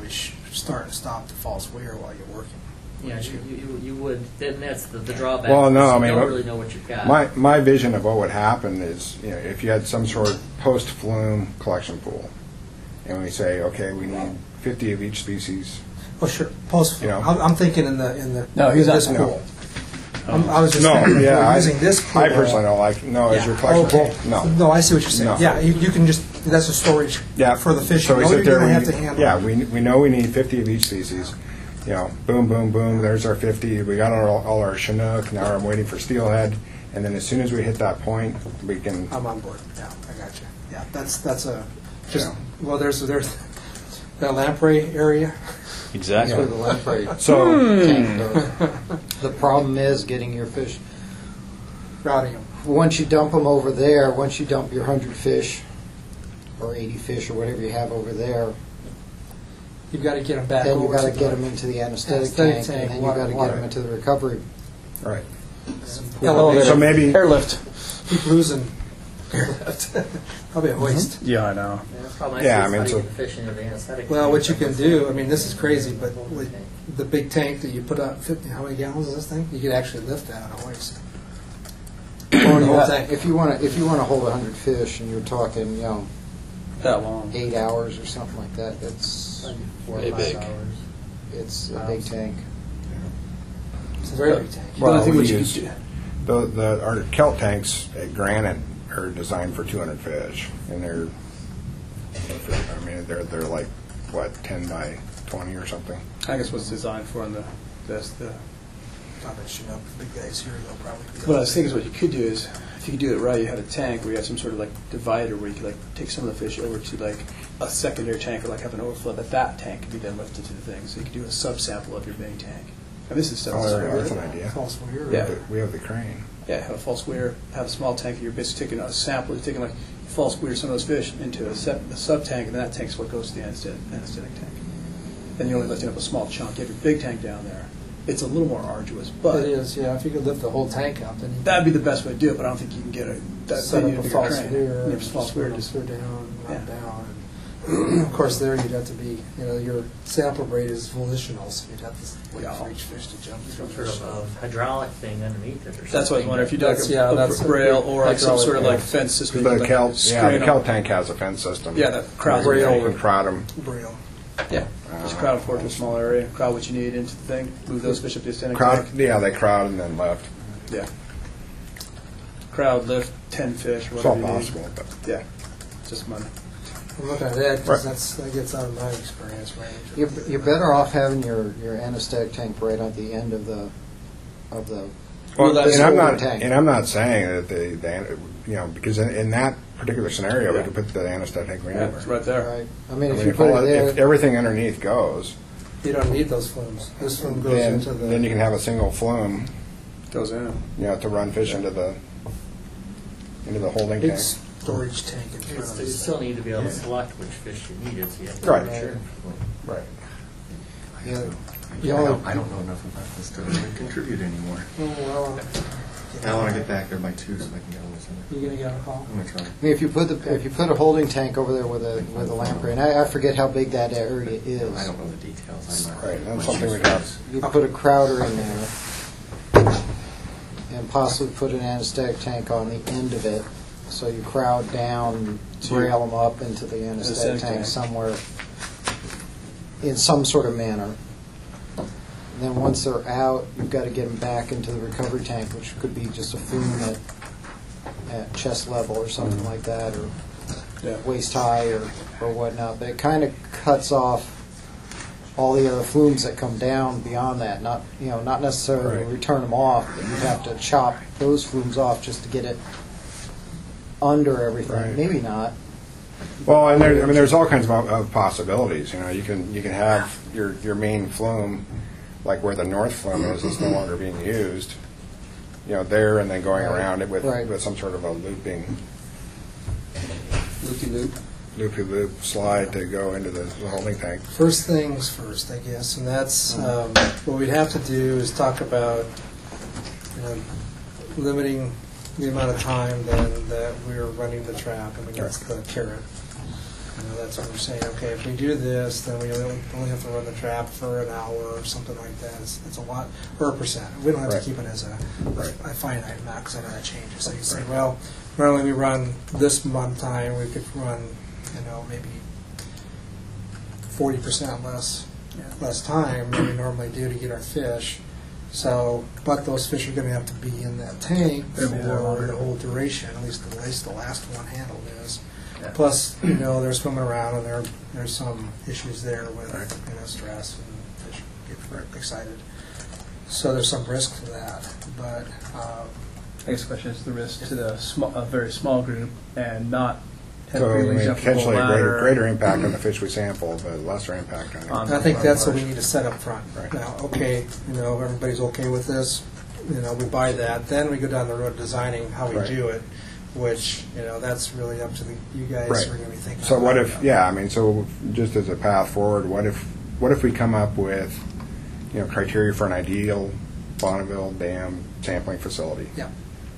start and stop the false weir while you're working. Yeah, you would, then that's the drawback. Well, no, is I you mean, don't really know what you've got. My vision of what would happen is, if you had some sort of post-flume collection pool, and we say, okay, we need 50 of each species. Oh, sure. Post. I'm thinking in the No, he's not- this no. pool. I was just No, thinking, yeah, we're I- using this pool. I personally don't like, as your collection Okay. pool, no. No, I see what you're saying. No. Yeah, you can just, that's a storage Yeah. for the fish. So You we know sit you're there, going to have to handle. yeah, we know we need 50 of each species. Boom, boom, boom, there's our 50. We got all our Chinook, now I'm waiting for steelhead. And then as soon as we hit that point, we can, I'm on board. Yeah, I got you. Yeah, that's a, just, Yeah. well, there's that lamprey area. Exactly. That's where the lamprey so, tank goes. The problem is getting your fish. Routing them. Once you dump them over there, once you dump your 100 fish or 80 fish or whatever you have over there, You've got to get them back then you over got to to get the- them into the anesthetic Anesthetic tank, tank, and then you got to water. get them into the recovery. right. Elevator. So maybe, Airlift. Keep losing. Probably a waste. Yeah, I know. Yeah, the problem Yeah, is I mean, how you so- get the fish into the anesthetic. Well, tank. what you can do, I mean, this is crazy, but with the big tank that you put out, 50, how many gallons is this thing? You could actually lift that on a hoist. Or the whole tank. If you want to hold 100 fish, and you're talking, That long. 8 hours or something like that, that's 4 or Pretty 5 big. hours. it's a big tank. It's a very big tank. But I well, think we what you use, could do. our kelp tanks at Granite are designed for 200 fish. And they're like, what, 10 by 20 or something? I guess what's designed for in the Probably shoot up big guys here, they'll probably be. What I was thinking is what you could do is, if you could do it right, you had a tank where you had some sort of like divider where you could like take some of the fish over to like a secondary tank or like have an overflow, but that tank could be then lifted to the thing. So you could do a subsample of your main tank. And this is stuff that's That's very an idea. False weir. Yeah. We have the crane. Yeah, have a false weir, have a small tank, you're basically taking a sample, you're taking like false weir some of those fish into a sub tank, and then that tank's what goes to the anesthetic tank. Then you're only lifting up a small chunk. You have your big tank down there. It's a little more arduous, but It is, yeah. If you could lift the whole tank up, then you that'd be the best way to do it, but I don't think you can get that set then you up a need bigger false crane. weir. Yeah, false weir just her down, Yeah. not down. And of course, there you'd have to be, your sample rate is volitional, so you'd have to wait for each fish to jump Some through. sort of a hydraulic thing underneath it or something. That's what I was wondering, if you dug That's- yeah, that's a a rail big or like some sort of like hydraulic, fence system. The you could, like, kelp, screen the kelp them. tank has a fence system. Yeah, that crowds You them can crowd them. Braille. Yeah, just crowd them forward to a small area, crowd what you need into the thing, move those fish up to the anesthetic Crowd, tank. yeah, they crowd and then left. Yeah. Crowd, lift 10 fish, or It's all whatever you need. possible, but Yeah, just money. I'm looking at that Right. because that gets out of my experience range. You're better off having your anesthetic tank right at the end of the well, that's and I'm holding not tank. and I'm not saying that because in that particular scenario we Yeah. could put the anesthetic tank Yeah, anywhere. it's right there. Right. I I mean, if mean, you put it if there, everything underneath goes, You don't need those flumes. This flume goes then, into the. then you can have a single flume, Goes in. to run fish into the holding big tank. storage tank in front of You it. still need to be able to select which fish you needed, so you have to Right. make sure. Right. you only- I don't know enough about this to really contribute anymore. Oh, well, I want to get back there by 2 so I can get on this. you going to get on a call? I'm going to try. I mean, if you put a holding tank over there with a lamprey, and I forget how big that area is. I don't know the details. I'm not Right, that's much something used we'd to have. this. You put a crowder in there, and possibly put an anesthetic tank on the end of it, so you crowd down, braille them up into the anesthetic Anesthetic tank tank. somewhere in some sort of manner. And then once they're out, you've got to get them back into the recovery tank, which could be just a flume at chest level or something like that, or Yeah. waist high or whatnot. But it kind of cuts off all the other flumes that come down beyond that. Not necessarily Right. return them off, but you'd have to chop those flumes off just to get it under everything. Right. Maybe not. Well, and there's all kinds of possibilities. You can have your main flume, like where the north flume is, it's no longer being used. There, and then going around it with Right. with some sort of a looping Loopy-loop. loop slide to go into the holding tank. First things first, I guess, and that's what we'd have to do is talk about limiting the amount of time then that we're running the trap. I mean, that's the carrot. That's what we're saying. Okay, if we do this, then we only have to run the trap for an hour or something like that. It's a lot, or a percent. We don't have Right. to keep it as a finite amount, because I know that changes. So you say, well, normally we run this month time, we could run, maybe 40% less time than we normally do to get our fish. So, but those fish are going to have to be in that tank for the whole duration, at least the last one handled is. Yeah. Plus, they're swimming around, and there's some issues there with stress, and fish get very excited. So there's some risk to that. But I guess the question is the risk to a very small group and not have So, really jump the whole potentially ladder. greater impact on the fish we sample, but lesser impact on I think that's what we need to set up front. Right. Now, okay, everybody's okay with this. We buy that. Then we go down the road designing how we Right. do it, which that's really up to you guys Right. who are going to be thinking. So what about if, that. so just as a path forward, what if we come up with, criteria for an ideal Bonneville Dam sampling facility? Yeah.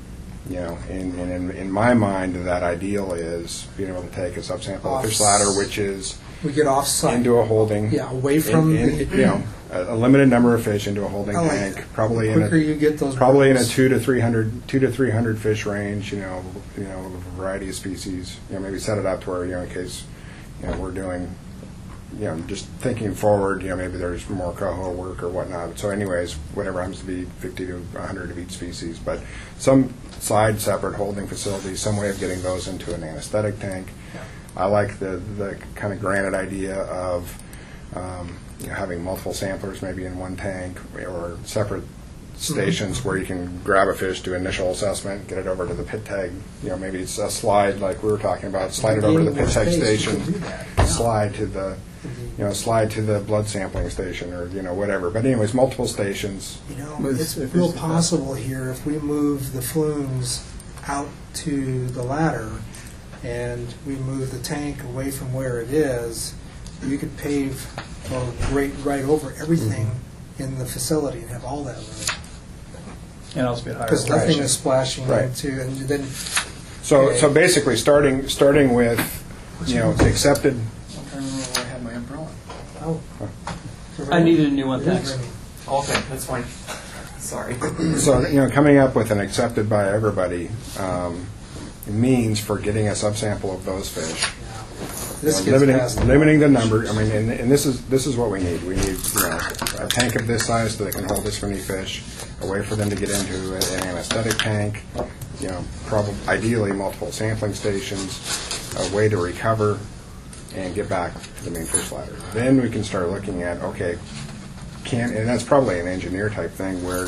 In my mind, that ideal is being able to take a subsample of fish ladder, which is We get off-site. into a holding. Yeah, away from a limited number of fish into a holding I like tank, that. probably The in quicker you get those probably in a birds. 200 to 300 fish range. A variety of species. Maybe set it up to where in case we're doing. Just thinking forward, maybe there's more coho work or whatnot. So anyways, whatever happens to be 50 to 100 of each species, but some side separate holding facility, some way of getting those into an anesthetic tank. I like the kind of granite idea of having multiple samplers maybe in one tank, or separate stations where you can grab a fish, do initial assessment, get it over to the pit tag. Maybe it's a slide like we were talking about, slide it over to the pit tag station, slide to the slide to the blood sampling station, or whatever. But anyways, multiple stations. It's real possible here if we move the flumes out to the ladder and we move the tank away from where it is, you could pave right over everything in the facility and have all that room. And also be at higher Because nothing elevation. is splashing Right. into, and then So basically, starting with accepted. I'm trying to remember where I had my umbrella. I needed a new one, thanks. Okay, that's fine. Sorry. So coming up with an accepted by everybody means for getting a subsample of those fish. this gets past Limiting the number. I mean, and this is what we need. We need a tank of this size so they can hold this many fish. A way for them to get into an anesthetic tank. Probably ideally multiple sampling stations. A way to recover and get back to the main fish ladder. Then we can start looking at and that's probably an engineer type thing where.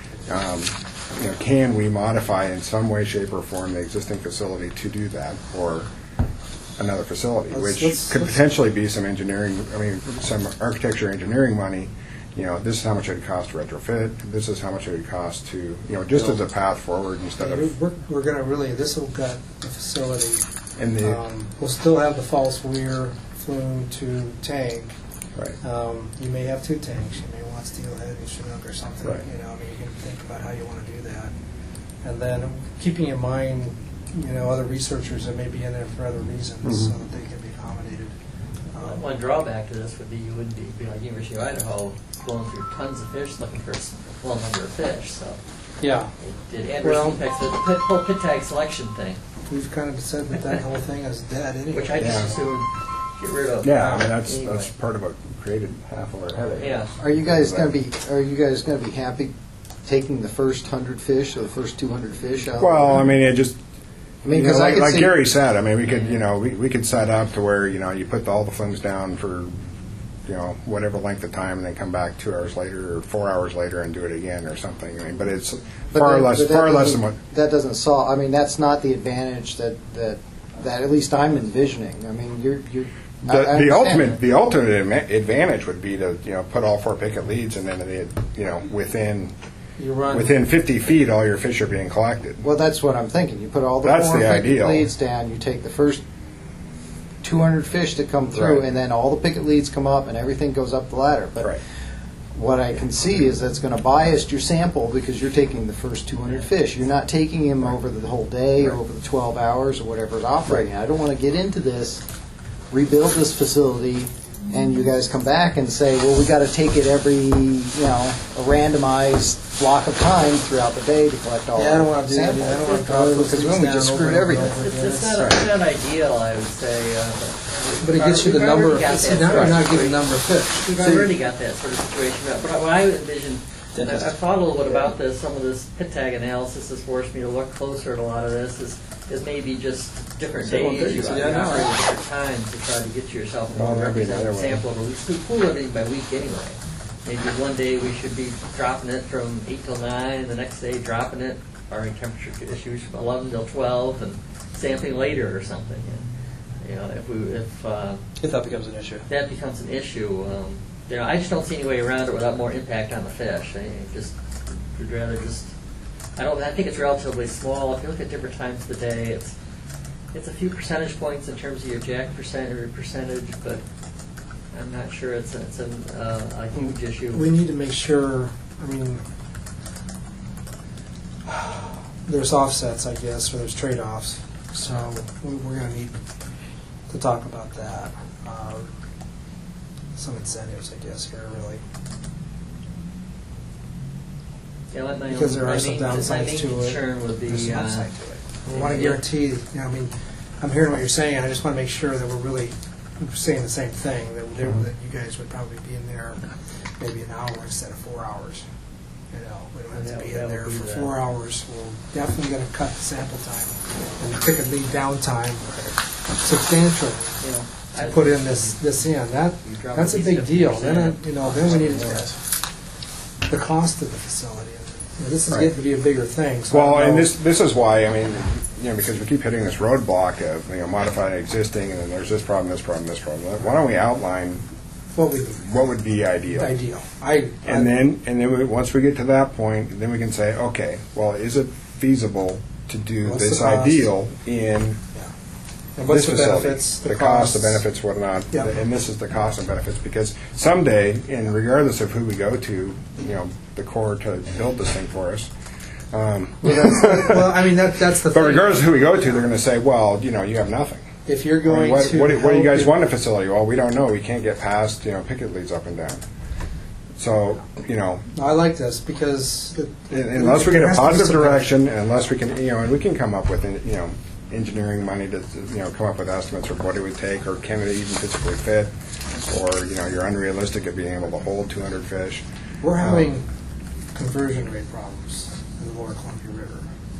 Can we modify in some way, shape, or form the existing facility to do that, or another facility, which could potentially be some engineering, some architecture engineering money. This is how much it would cost to retrofit. This is how much it would cost to, just as a path forward instead of. We're going to really, this will gut the facility. In the We'll still have the false weir flume to tank. right. You may have two tanks. You may want steelhead and chinook or something. Right. You can think about how you want to do that. And then keeping in mind, other researchers that may be in there for other reasons, so that they can be accommodated. One drawback to this would be you wouldn't be like University of Idaho going through tons of fish looking for a small number of fish. So Yeah, it adverse Well- impacts the whole pit tag selection thing, we've kind of said that whole thing is dead anyway. which I just assumed get rid of. Yeah, that's anyway. part of what created half of our headache. Yeah. Are you guys going to be happy taking the first 100 fish or the first 200 fish out? Well, it just. because I could like see, Gary said, we could, we could set up to where, you put all the flumes down for, whatever length of time, and then come back 2 hours later or 4 hours later and do it again or something. But it's far less than what. that doesn't solve. That's not the advantage that at least I'm envisioning. You're. I The ultimate advantage would be to put all 4 picket leads, and then within You run 50 feet all your fish are being collected. Well, that's what I'm thinking. You put all the That's 4 the picket ideal. leads down. You take the first 200 fish that come through, Right. and then all the picket leads come up, and everything goes up the ladder. But Right. what I can see is that's going to bias your sample because you're taking the first 200 fish. You're not taking them over the whole day or over the 12 hours or whatever it's operating. I don't want to get into this rebuild this facility, and you guys come back and say, well, we got to take it every, a randomized block of time throughout the day to collect all Yeah, I don't want to do that. samples. I don't want to drop those Because things we down just over screwed and everything. over again. It's not ideal, I would say. But it gets you the we've number already of got fish. that Now you're not situation. getting the number of fish. We've already got that sort of situation. But what I envision, and I've thought a little bit about this, some of this pit tag analysis has forced me to look closer at a lot of this, is maybe just different Several days, days, you yeah, no, operate at different times to try to get yourself a Well, more that'd be another representative way. sample of a week. We pool everything by week anyway. Maybe one day we should be dropping it from 8 till 9, the next day dropping it, barring temperature issues, from 11 till 12, and sampling later or something. If If that becomes an issue. that becomes an issue, I just don't see any way around it without more impact on the fish. Would rather just. I think it's relatively small. If you look at different times of the day, it's a few percentage points in terms of your jack percentage, but I'm not sure it's a huge issue. We need to make sure, there's offsets, I guess, or there's trade-offs. So we're going to need to talk about that. Some incentives, I guess, here, really. Yeah, Because there are some downsides my main to it. concern would be There's some upside to it. We want to guarantee, I'm hearing what you're saying, I just want to make sure that we're really saying the same thing, that that you guys would probably be in there maybe an hour instead of 4 hours. We don't have to be in there for 4 hours. We're definitely going to cut the sample time and particularly downtime substantially to put in this in. That's a big deal. Then we need the cost of the facility. This is getting to be a bigger thing. So Well, I and know- this is why, because we keep hitting this roadblock of, modifying existing, and then there's this problem, this problem, this problem. Why don't we outline what we need. what would be ideal? Ideal. And then once we get to that point, then we can say, okay, well, is it feasible to do What's this the cost? ideal in And what's this the facility? benefits, the cost, the costs? benefits, whatnot, Yeah. and this is the cost and benefits, because someday, and regardless of who we go to, the Corps to build this thing for us, that's the but thing. regardless of who we go to, they're going to say, well, you have nothing. If you're going What to do you guys help want in a facility? Well, we don't know. We can't get past, picket leads up and down. So, I like this because unless we get there a has to be positive some- direction, and unless we can, and we can come up with, engineering money to, come up with estimates of what it would take, or can it even physically fit, or, you're unrealistic at being able to hold 200 fish. We're having conversion rate problems in the Lower Columbia River.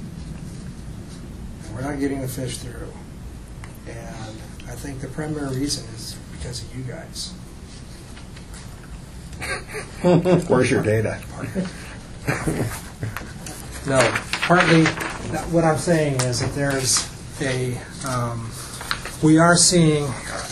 And we're not getting the fish through. And I think the primary reason is because of you guys. Where's your data? No, partly what I'm saying is that there's we are seeing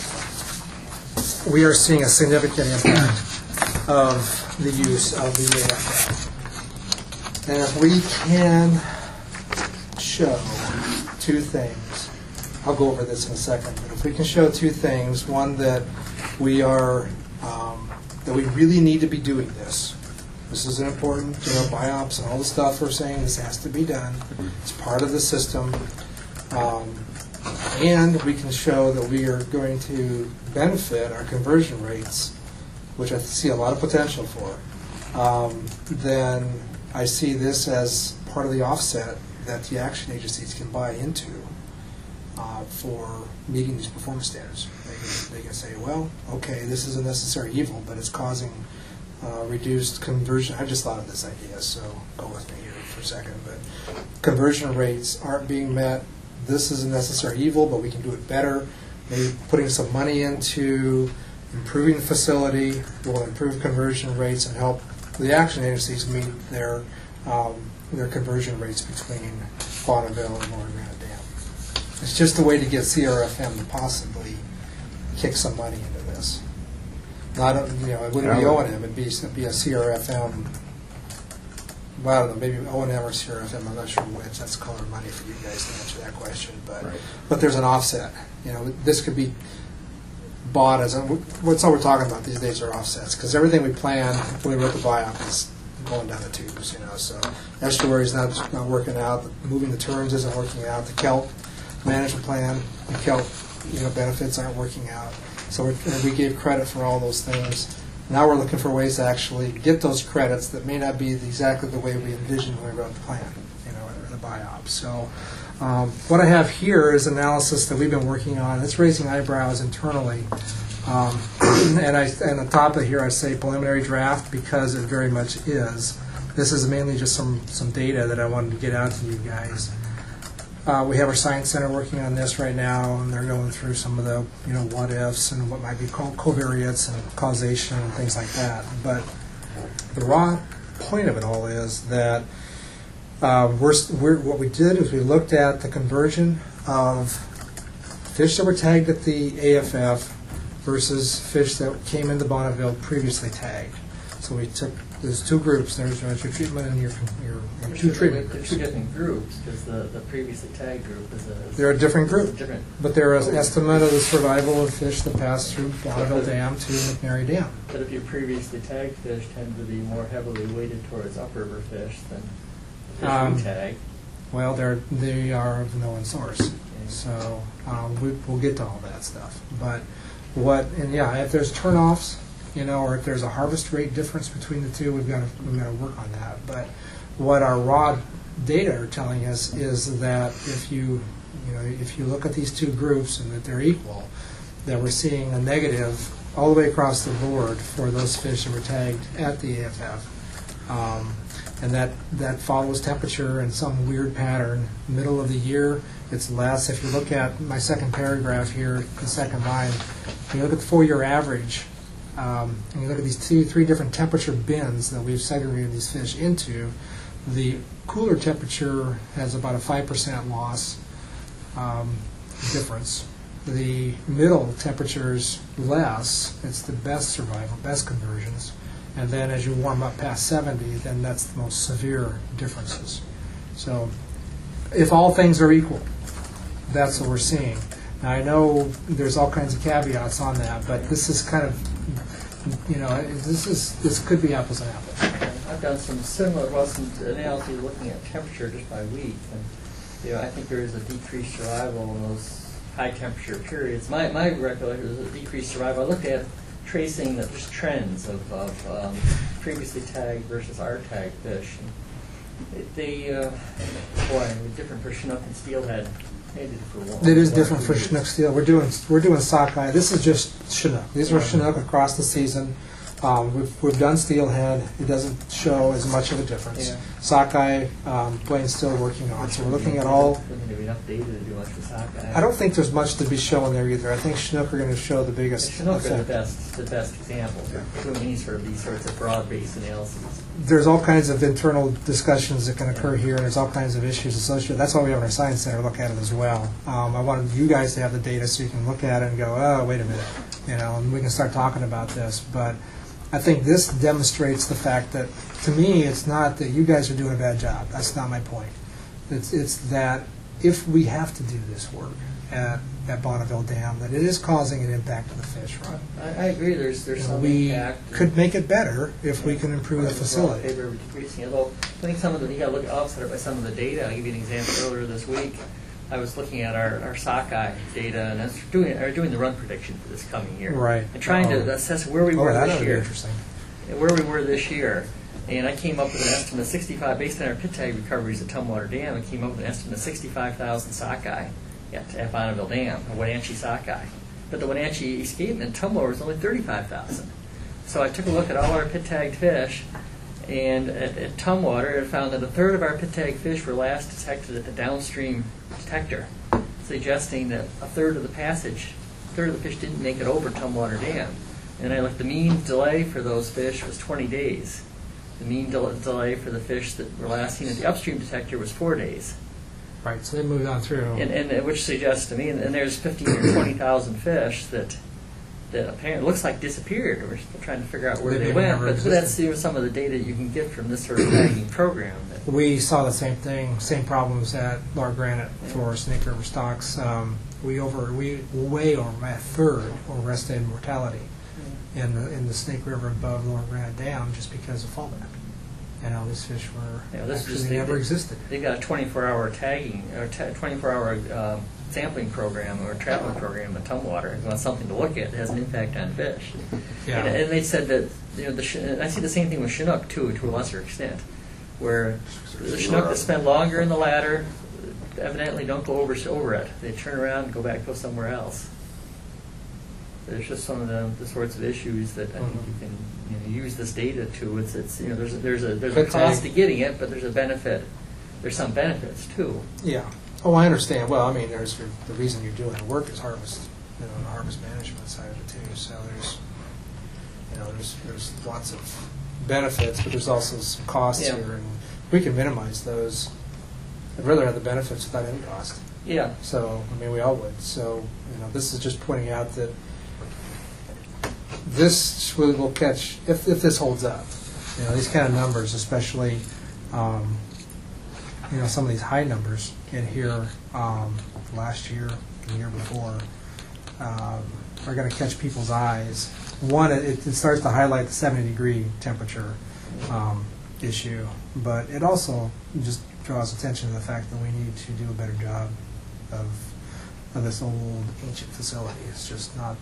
a significant impact of the use of the AFF. And if we can show two things, I'll go over this in a second, but if we can show two things, one that we are, that we really need to be doing this. This is an important, biops and all the stuff we're saying, this has to be done. It's part of the system. And we can show that we are going to benefit our conversion rates, which I see a lot of potential for. Then I see this as part of the offset that the action agencies can buy into for meeting these performance standards. They can say, well, okay, this is a necessary evil, but it's causing reduced conversion. I just thought of this idea, so go with me here for a second. But conversion rates aren't being met. This is a necessary evil, but we can do it better. Maybe putting some money into improving the facility will improve conversion rates and help the action agencies meet their conversion rates between Bonneville and Lower Granite Dam. It's just a way to get CRFM to possibly kick some money into this. Not, it wouldn't be O&M, it'd be a CRFM. Well, I don't know, maybe O&M or CRFM. I'm not sure which. That's color money for you guys to answer that question. But there's an offset. This could be bought as what's all we're talking about these days are offsets, because everything we planned when we wrote the biop is going down the tubes. So estuary's not working out. Moving the terms isn't working out. The kelp management plan, the kelp benefits aren't working out. So we gave credit for all those things. Now we're looking for ways to actually get those credits that may not be exactly the way we envisioned when we wrote the plan, or the BIOP. So what I have here is analysis that we've been working on. It's raising eyebrows internally. And on top of here I say preliminary draft because it very much is. This is mainly just some data that I wanted to get out to you guys. We have our Science Center working on this right now, and they're going through some of the what ifs and what might be called covariates and causation and things like that. But the raw point of it all is that what we did is we looked at the conversion of fish that were tagged at the AFF versus fish that came into Bonneville previously tagged. So we took there's two groups. There's your treatment and your two treatment They're groups. two different groups because the previously tagged group is a They're a different group, different. but they're an estimate of the survival of fish that pass through Bonneville Dam to McNary Dam. But if your previously tagged fish tend to be more heavily weighted towards upriver fish than the fish we tag. Well, they are of known source, so we'll get to all that stuff. But if there's turnoffs, or if there's a harvest rate difference between the two, we've got to work on that. But what our raw data are telling us is that if you look at these two groups and that they're equal, that we're seeing a negative all the way across the board for those fish that were tagged at the AFF. And that follows temperature in some weird pattern. Middle of the year, it's less. If you look at my second paragraph here, the second line, when you look at the 4-year average, and you look at these three different temperature bins that we've segregated these fish into, the cooler temperature has about a 5% loss difference. The middle temperature's less. It's the best survival, best conversions. And then as you warm up past 70, then that's the most severe differences. So if all things are equal, that's what we're seeing. Now I know there's all kinds of caveats on that, but this is kind of, this could be apples and apples. I've done some analysis looking at temperature just by week, and I think there is a decreased survival in those high temperature periods. My recollection is a decreased survival. I looked at tracing the just trends of previously tagged versus our tagged fish. And different for Chinook and steelhead. It is different for Chinook steel. We're doing sockeye. This is just Chinook. These are Chinook across the season. We've done steelhead. It doesn't show as much of a difference. Yeah. Sockeye, Blaine's still working on. So we're looking at all. Enough data to do much with sockeye. I don't think there's much to be shown there either. I think Chinook are going to show the biggest Chinook are effect. the best example for doing any sort of these sorts of broad-based analyses. There's all kinds of internal discussions that can occur here, and there's all kinds of issues associated. That's why we have our Science Center look at it as well. I wanted you guys to have the data so you can look at it and go, oh, wait a minute, and we can start talking about this. But I think this demonstrates the fact that, to me, it's not that you guys are doing a bad job. That's not my point. It's that if we have to do this work at Bonneville Dam, that it is causing an impact to the fish, right? I agree. There's some We impact. could make it better if we can improve the facility. Favor of decreasing. Although I think you got to look offset it by some of the data. I'll give you an example. Earlier this week, I was looking at our sockeye data and I was doing the run prediction for this coming year. Right. And trying to assess where we were that this would be year. interesting. Where we were this year. And I came up with an estimate of 65, based on our pit tag recoveries at Tumwater Dam, I came up with an estimate of 65,000 sockeye at Bonneville Dam, a Wenatchee sockeye. But the Wenatchee escapement at Tumwater was only 35,000. So I took a look at all our pit tagged fish, and at Tumwater I found that a third of our pit tagged fish were last detected at the downstream detector, suggesting that a third of the fish didn't make it over Tumwater Dam. And I looked, the mean delay for those fish was 20 days. The mean delay for the fish that were last seen at the upstream detector was 4 days. Right, so they moved on through. And which suggests to me, and there's 15,000 or 20,000 fish that apparently looks like disappeared. We're still trying to figure out where they went, but that's some of the data you can get from this sort of tagging program. We saw the same thing, same problems at Lower Granite for Snake River stocks. We way over a third over estimated mortality in the Snake River above Lower Granite Dam just because of fallback. And all these fish were Yeah, this is actually just they never existed. They've got a 24-hour tagging, or 24-hour sampling program or traveling program in Tumwater. If you want something to look at, it has an impact on fish. Yeah. And they said that, I see the same thing with Chinook too, to a lesser extent, where the Chinook that spend longer in the ladder evidently don't go over it. They turn around and go somewhere else. There's just some of the sorts of issues that I think you can use this data to. It's there's a cost to getting it, but there's a benefit. There's some benefits too. Yeah. Oh, I understand. Well, I mean, there's the reason you're doing the work is harvest, the harvest management side of it too. So there's lots of benefits, but there's also some costs Yeah. here, and we can minimize those. I'd rather have the benefits without any cost. Yeah. So, I mean, we all would. So, this is just pointing out that this will catch, if this holds up, these kind of numbers, especially, some of these high numbers in here last year, the year before, are going to catch people's eyes. One, it starts to highlight the 70-degree temperature issue, but it also just draws attention to the fact that we need to do a better job of this old ancient facility. It's just not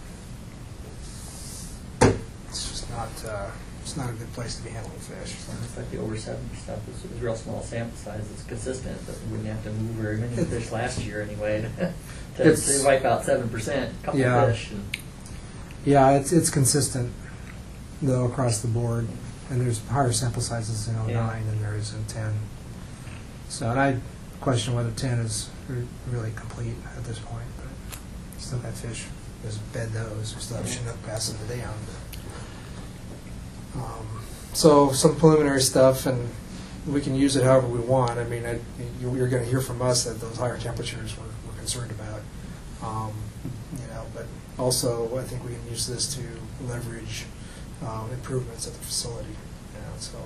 a good place to be handling fish. It's like the over 70 stuff. It's a real small sample size. It's consistent, but we wouldn't have to move very many fish last year anyway to wipe out 7%. A couple of fish. Yeah, it's consistent though across the board, and there's higher sample sizes in 09 than there is in 10. So, and I question whether 10 is really complete at this point, but still got fish. There's bed those. We still have Chinook passing the day on. So some preliminary stuff, and we can use it however we want. I mean, you're going to hear from us that those higher temperatures we're concerned about. But also I think we can use this to leverage improvements at the facility. So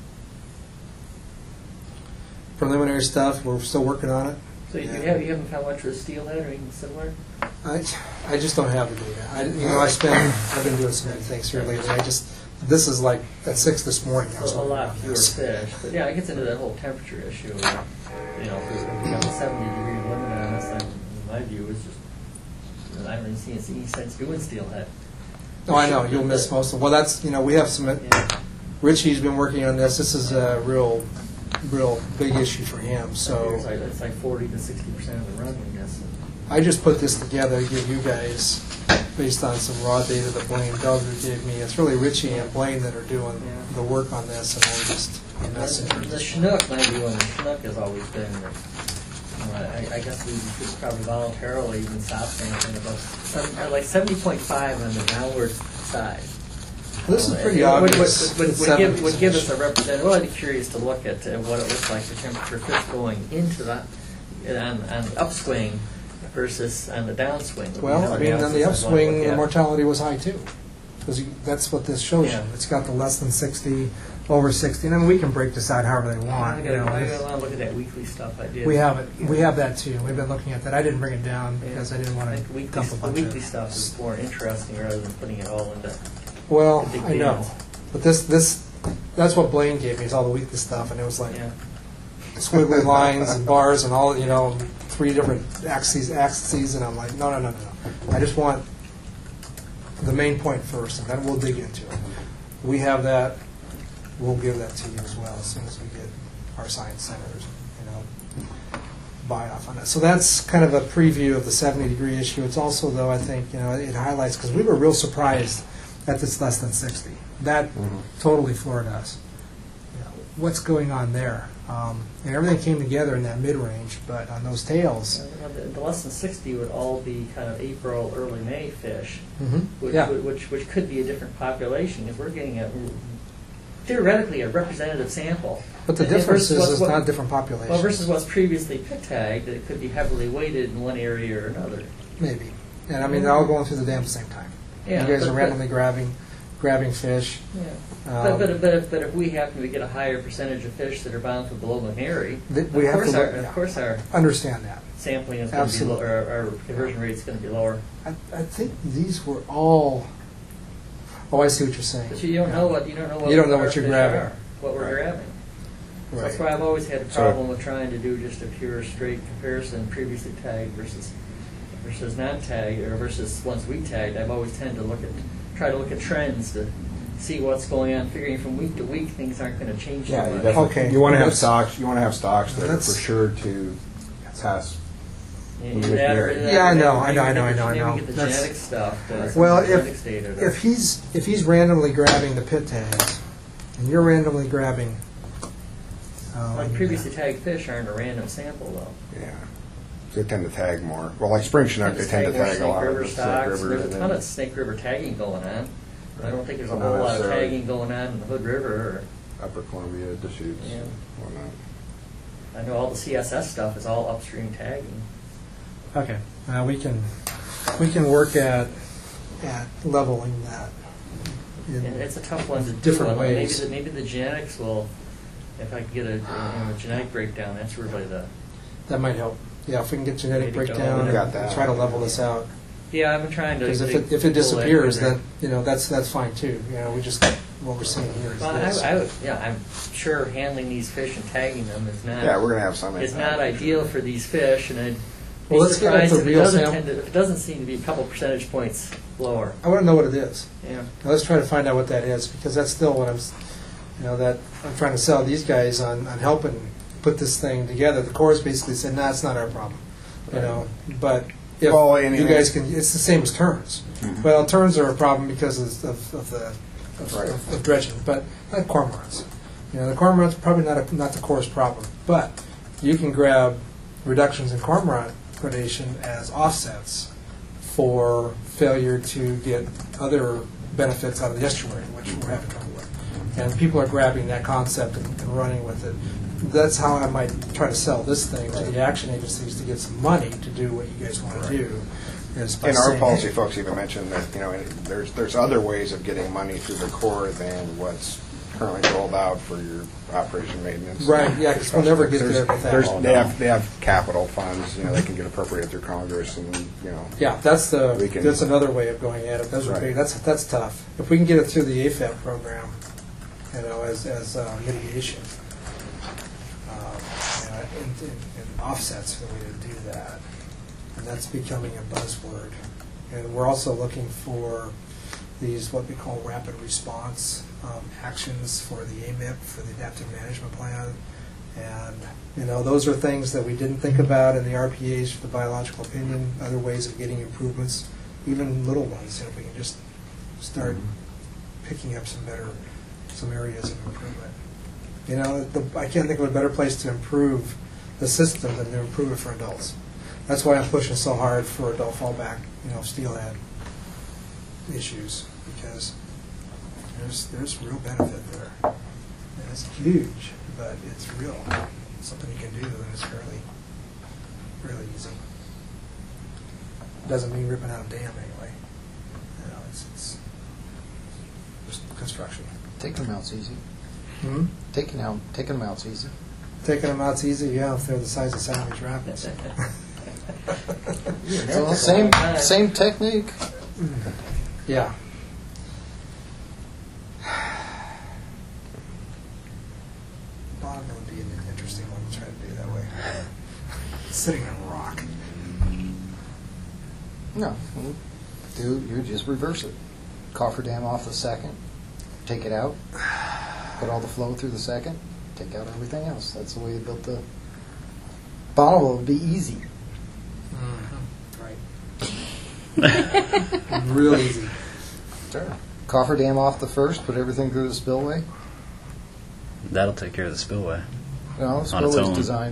preliminary stuff, we're still working on it. So you haven't found much with steelhead or anything similar? I just don't have the data. I've been doing some things here lately. This is like at 6 this morning. I was A lot fewer fish, but it gets into that whole temperature issue. If we got a 70-degree limit on us, in my view, is just I haven't seen any sense doing steelhead. Oh, I know you'll miss most of. Well, that's we have some. Richie's been working on this. This is a real big issue for him. So it's like 40 to 60% of the run, I guess. I just put this together to give you guys, based on some raw data that Blaine Delger gave me. It's really Richie and Blaine that are doing the work on this, and I'm just a messenger. The Chinook, my view on the Chinook has always been, I guess we could probably voluntarily even stop sampling about 70.5 on the downward side. This is pretty obvious. Would give us a representative. Well, I'd be curious to look at what it looks like, the temperature of fish going into that on the upswing versus on the downswing. Well, I mean, on the upswing, the mortality was high too, because that's what this shows you. It's got the less than 60, over 60, and I mean, we can break this out however they want. I got to look at that weekly stuff I did. We have it. We have that too. We've been looking at that. I didn't bring it down because I didn't want to dump a bunch the weekly stuff is more interesting rather than putting it all into. Well, I know, but that's what Blaine gave me is all the weekly stuff, and it was like squiggly lines and bars and all 3 different axes, and I'm like, no. I just want the main point first, and then we'll dig into it. We have that. We'll give that to you as well as soon as we get our science centers, buy off on it. So that's kind of a preview of the 70-degree issue. It's also, though, I think, it highlights, because we were real surprised that it's less than 60. That totally floored us. What's going on there? And everything came together in that mid-range, but on those tails... The less than 60 would all be kind of April, early May fish, which could be a different population, because we're getting theoretically a representative sample. But the difference is it's not different populations. Well, versus what's previously pit tagged, that it could be heavily weighted in one area or another. Maybe. And I mean, they're all going through the dam at the same time. Yeah, you guys are randomly grabbing fish. Yeah. But if we happen to get a higher percentage of fish that are bound for below McNary, of course our understand that sampling is going to be lower, our conversion rate is going to be lower. I think these were all. Oh, I see what you're saying. But you don't know what you're grabbing. What we're grabbing. So that's why I've always had a problem with trying to do just a pure straight comparison, previously tagged versus non-tagged, or versus once we tagged. I've always tended to try to look at trends to see what's going on, figuring from week to week things aren't going to change Yeah, so you much. definitely, Okay. you want to have That's- stocks. You want to have stocks that are That's- for sure to pass. Either that or- Yeah, I know. maybe get the That's- genetic stuff. Well, genetics data to- if he's randomly grabbing the pit tags, and you're randomly grabbing, Like previously tagged fish aren't a random sample though. Yeah, they tend to tag more. Well, like spring chinook, they tend to more tag a lot Snake of River the stocks. Snake River. There's a and ton then- of Snake River tagging going on. I don't think there's a Not whole lot of necessarily. tagging going on in the Hood River. Upper Columbia, Deschutes, Yeah. whatnot. I know all the CSS stuff is all upstream tagging. okay, we can work at leveling that. in- And it's a tough one to do. Different Maybe ways. maybe the genetics will, if I could get a genetic breakdown, that's really That might help. Yeah, if we can get genetic Maybe go breakdown over Got and that. try to level this out. Yeah, I've been trying to. Because if it pull that disappears, together. then that's fine too. We just what we're seeing here is Well, this. I'm sure handling these fish and tagging them is not. Yeah, we're going to have some. It's not ideal for these fish, and I'd be Well, let's get at surprised the if it real doesn't sample. if it doesn't seem to be a couple percentage points lower. I want to know what it is. Yeah. Now, let's try to find out what that is, because that's still what that I'm trying to sell these guys on helping put this thing together. The Corps basically said, "No, it's not our problem," But if Well, and- you guys can, it's the same as terns. Well, terns are a problem because of Right. dredging, but not cormorants. The cormorants are probably not the Corps' problem, but you can grab reductions in cormorant predation as offsets for failure to get other benefits out of the estuary, which we're having trouble with. And people are grabbing that concept and running with it. That's how I might try to sell this thing to the action agencies to get some money to do what you guys want to do. Is by And our saying, policy hey, folks even mentioned that, there's other ways of getting money through the Corps than what's currently rolled out for your operation maintenance. Right, yeah, 'cause we'll never get There's- there with that. there's- They have capital funds, they can get appropriated through Congress and, Yeah, that's We can- that's another way of going at it. Those are Right. big. That's tough. If we can get it through the AFEP program, as mitigation, and offsets are the way to do that, and that's becoming a buzzword. And we're also looking for these what we call rapid response actions for the AMIP, for the Adaptive Management Plan. And, those are things that we didn't think about in the RPAs for the biological opinion, other ways of getting improvements, even little ones, if we can just start picking up some areas of improvement. I can't think of a better place to improve the system than to improve it for adults. That's why I'm pushing so hard for adult fallback, steelhead issues, because there's real benefit there. And it's huge, but it's real. Something you can do, and it's fairly easy. Doesn't mean ripping out a dam anyway. It's just construction. Taking them out's easy. Hmm? Taking them out's easy. Taking them out's easy, yeah, if they're the size of Savage Rapids. So same technique. Yeah. Bottom would be an interesting one to try to do that way. Sitting on a rock. No, you just reverse it. Coffer dam off the second, take it out, put all the flow through the second, take out everything else. That's the way you built the Bonneville. Would be easy. Right. Real easy. Sure. Coffer dam off the first, put everything through the spillway. That'll take care of the spillway. No, its spillway's own. designed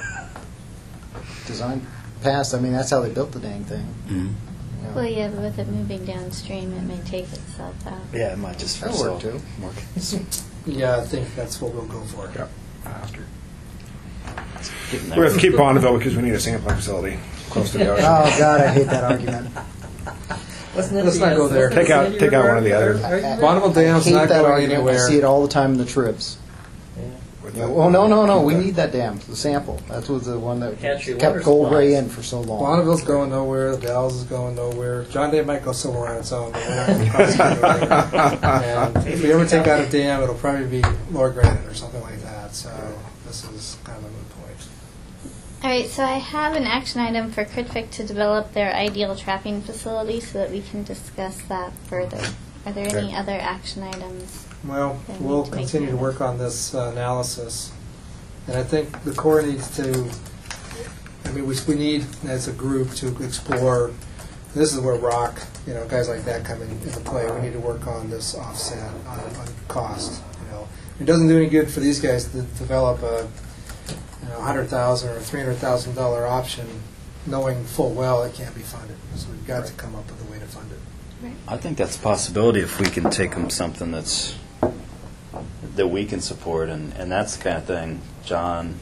past. I mean, that's how they built the dang thing. Mm-hmm. You know. Well, yeah, but with it moving downstream, it may take itself out. Yeah, it might just That'll work too. Yeah, I think that's what we'll go for. Yep. Faster. Getting We there. have to keep Bonneville because we need a sampling facility close to the ocean. Oh God, I hate that argument. Wasn't that Let's the, not go there. Take out- take out one of the others. Bonneville Dam's I hate not that going argument. anywhere. I see it all the time in the trips. With Yeah, the- well, no. We need that dam, the sample. That was the one that Catch your kept water Gold Ray supplies. in for so long. Bonneville's going nowhere. The Dalles is going nowhere. John Day might go somewhere on its own, but we're not going to prosecute it. And if we ever take out a dam, it'll probably be Lord Granite or something like that. So this is kind of a moot point. All right, so I have an action item for Critfic to develop their ideal trapping facility so that we can discuss that further. Are there any Okay. other action items? Well, Then we'll we can make continue to notice. work on this analysis. And I think the Corps needs to, I mean, we need, as a group, to explore, this is where rock, guys like that come into play. We need to work on this offset on cost, It doesn't do any good for these guys to develop a $100,000 or $300,000 option knowing full well it can't be funded. So we've got to come up with a way to fund it. I think that's a possibility if we can take them something that we can support, and that's the kind of thing John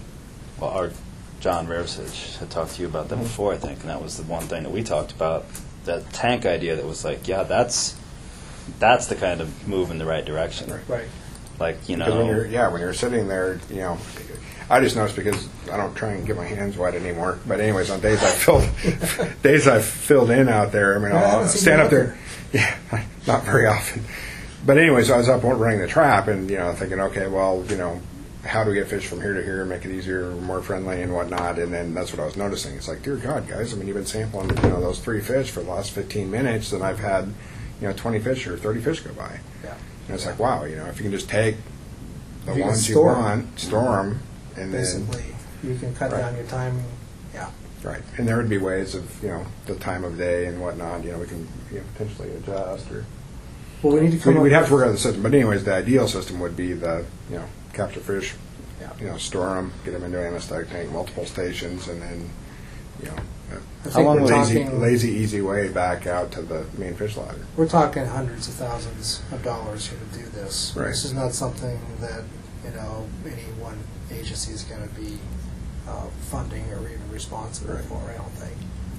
Revsich had talked to you about that before, I think, and that was the one thing that we talked about, that tank idea that was like, yeah, that's the kind of move in the right direction. Right. Like, Because when you're sitting there, I just noticed because I don't try and get my hands wet anymore. But anyways, on days I've filled in out there, I mean, I'll stand up there. Yeah, not very often. But anyways, I was up running the trap and, thinking, okay, well, how do we get fish from here to here and make it easier, more friendly and whatnot? And then that's what I was noticing. It's like, dear God, guys, I mean, you've been sampling, those 3 fish for the last 15 minutes and I've had, 20 fish or 30 fish go by. Yeah. And it's like, wow, if you can just take the If you can ones you store 'em. want, store them, and Basically, you can cut Right. down your timing. Yeah. right. And there would be ways of, the time of day and whatnot, we can potentially adjust or. Well, we need to come up We'd have with- to work on the system. But anyways, the ideal system would be the, capture fish, store them, get them into an anti-static tank, multiple stations, and then, I think we're talking, lazy, easy way back out to the main fish ladder. we're talking hundreds of thousands of dollars here to do this. Right. This is not something that, any one agency is going to be funding or even responsible Right. for, I don't think.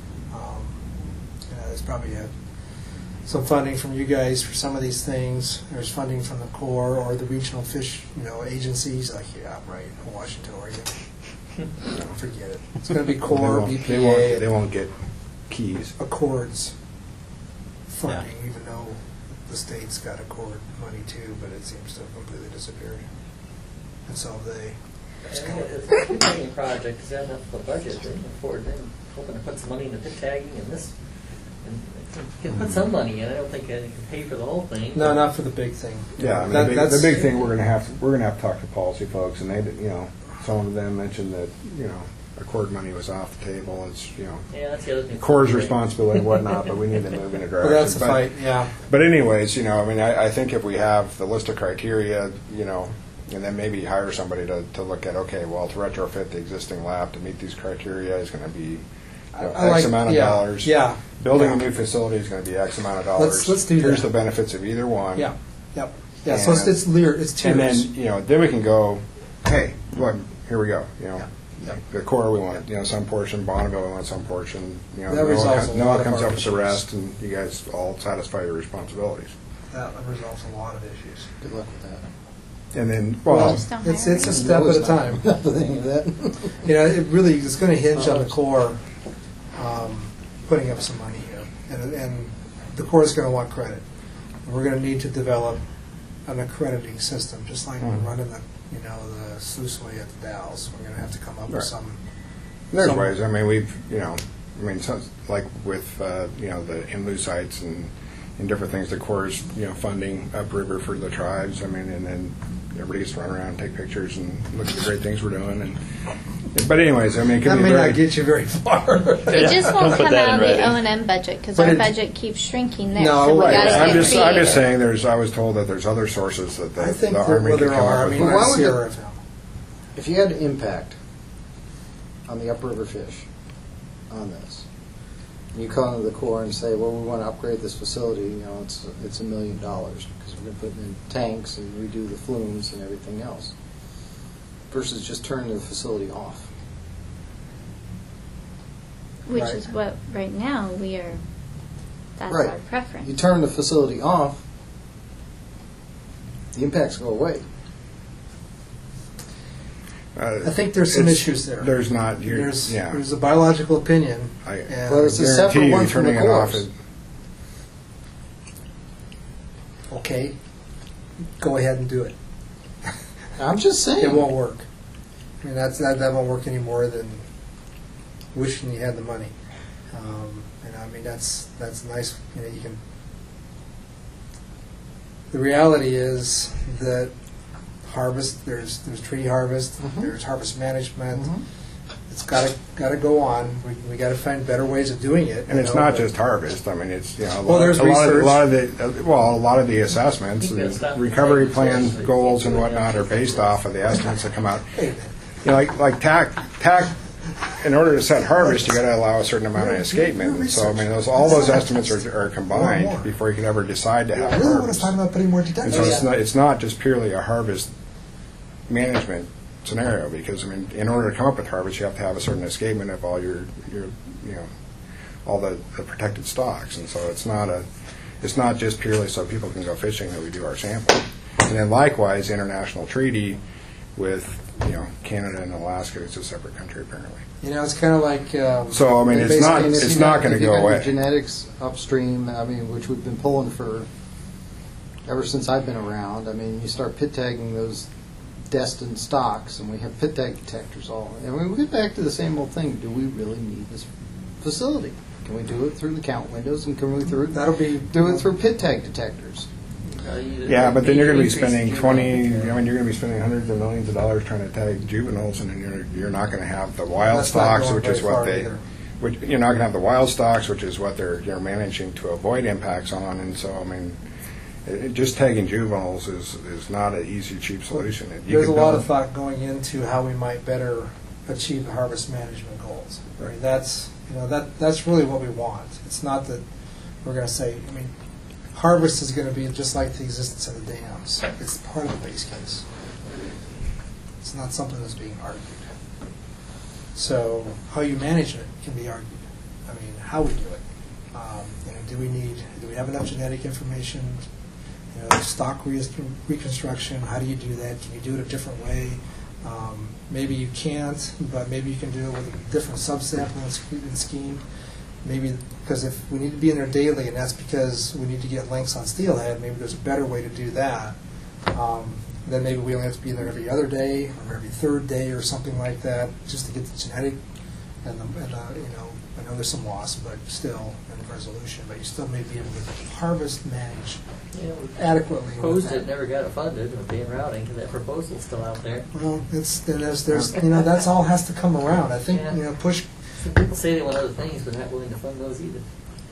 There's probably some funding from you guys for some of these things. There's funding from the Corps or the regional fish, agencies, like, yeah, right, Washington, Oregon. Forget it. It's going to be Corps, They BPA, won't get keys. Accords funding, even though the state's got Accord money too, but it seems to have completely disappeared. And so they. It's a continuing project, because they have enough of a budget, they can afford, they're hoping to put some money into pit tagging and this, and they can put some money in, I don't think they can pay for the whole thing. No, not for the big thing. Yeah, I mean, the big thing we're gonna have to talk to policy folks, and they, some of them mentioned that Accord money was off the table. It's Yeah, that's the other thing. Corps' responsibility and whatnot, but we need to move in a direction. Well, that's the But- fight, yeah. But anyways, I think if we have the list of criteria, and then maybe hire somebody to look at, okay, well, to retrofit the existing lab to meet these criteria is going to be X amount of dollars. Yeah. Building Yeah. a new facility is going to be X amount of dollars. Let's do Here's that. the benefits of either one. Yeah, yep. Yeah, so it's tiers. And then, then we can go, hey, look, here we go. Yeah. The Corps, we want, some portion, Bonneville, we want some portion. That resolves a lot Noah of comes our up with the issues. rest, and you guys all satisfy your responsibilities. That resolves a lot of issues. Good luck with that. And then, Well, Just don't it's hire a me. step at a time. Nothing of that. It really is going to hinge on the Corps putting up some money here, and the Corps is going to want credit. And we're going to need to develop an accrediting system, just like we're running the sluiceway at the Dalles. We're going to have to come up with Right. some. there's some- ways. I mean, like with the inlu sites and different things, the Corps is funding upriver for the tribes. I mean, and then everybody gets to run around and take pictures and look at the great things we're doing. But anyways, I mean, it That can be may very, not get you very far. It just Don't won't put come that out in of the writing. O&M budget, because But our it- budget keeps shrinking there, No, so we right. gotta I'm get just creative. saying. I was told that there's other sources that I think the that Army can there come are. up I with. mean, Why like would the- Sierra FM. If you had impact on the upriver fish on this, you come to the Corps and say, well, we want to upgrade this facility, it's $1 million because we're going to put in tanks and redo the flumes and everything else, versus just turning the facility off. Which Right. is what, right now, that's Right. our preference. You turn the facility off, the impacts go away. I think there's some issues there. There's not. There's a biological opinion. I and Well, it's a guarantee separate you one from the turning it off Corps. is- okay, go ahead and do it. I'm just saying. It won't work. I mean, that won't work any more than wishing you had the money. And I mean, that's nice. You know, you can. The reality is that harvest. There's tree harvest. There's harvest management. It's got to go on. We got to find better ways of doing it. And it's not just harvest. I mean, it's there's a research. lot of the assessments, the recovery plan goals and whatnot are based off of the estimates that come out. You know, like TAC. In order to set harvest, you got to allow a certain amount of escapement. And so, I mean, all those estimates are combined before you can ever decide to have harvest. talking about putting more And so it's not just purely a harvest management scenario, because I mean, in order to come up with harvest, you have to have a certain escapement of all your all the protected stocks, and so it's not just purely so people can go fishing that we do our sample. And then likewise, international treaty with Canada and Alaska, it's a separate country apparently. It's kind of like. So I mean, it's not going to go away. Genetics upstream, I mean, which we've been pulling for ever since I've been around. I mean, you start pit tagging those destined stocks, and we have pit tag detectors all. And we get back to the same old thing: do we really need this facility? Can we do it through the count windows, and can we do it through pit tag detectors? Yeah, but then you're going to be spending you're going to be spending hundreds of millions of dollars trying to tag juveniles, and you're not going to have the wild stocks, which is what you're not going to have the wild stocks, which is what they're managing to avoid impacts on. And so, I mean, just tagging juveniles is not an easy, cheap solution. There's a lot of thought going into how we might better achieve the harvest management goals. Right? That's really what we want. It's not that we're going to say, I mean, harvest is going to be just like the existence of the dams. It's part of the base case. It's not something that's being argued. So how you manage it can be argued. I mean, how we do it. Do we have enough genetic information? Stock reconstruction. How do you do that? Can you do it a different way? Maybe you can't, but maybe you can do it with a different subsampling scheme. Maybe because if we need to be in there daily, and that's because we need to get lengths on steelhead, maybe there's a better way to do that. Then maybe we only have to be in there every other day or every third day or something like that, just to get the genetic and I know there's some loss, but still in the resolution. But you still may be able to harvest manage adequately. Proposed it, never got it funded with being routing, because that proposal's still out there. Well, there's that's all has to come around. I think push. Some people say they want other things, but not willing to fund those either.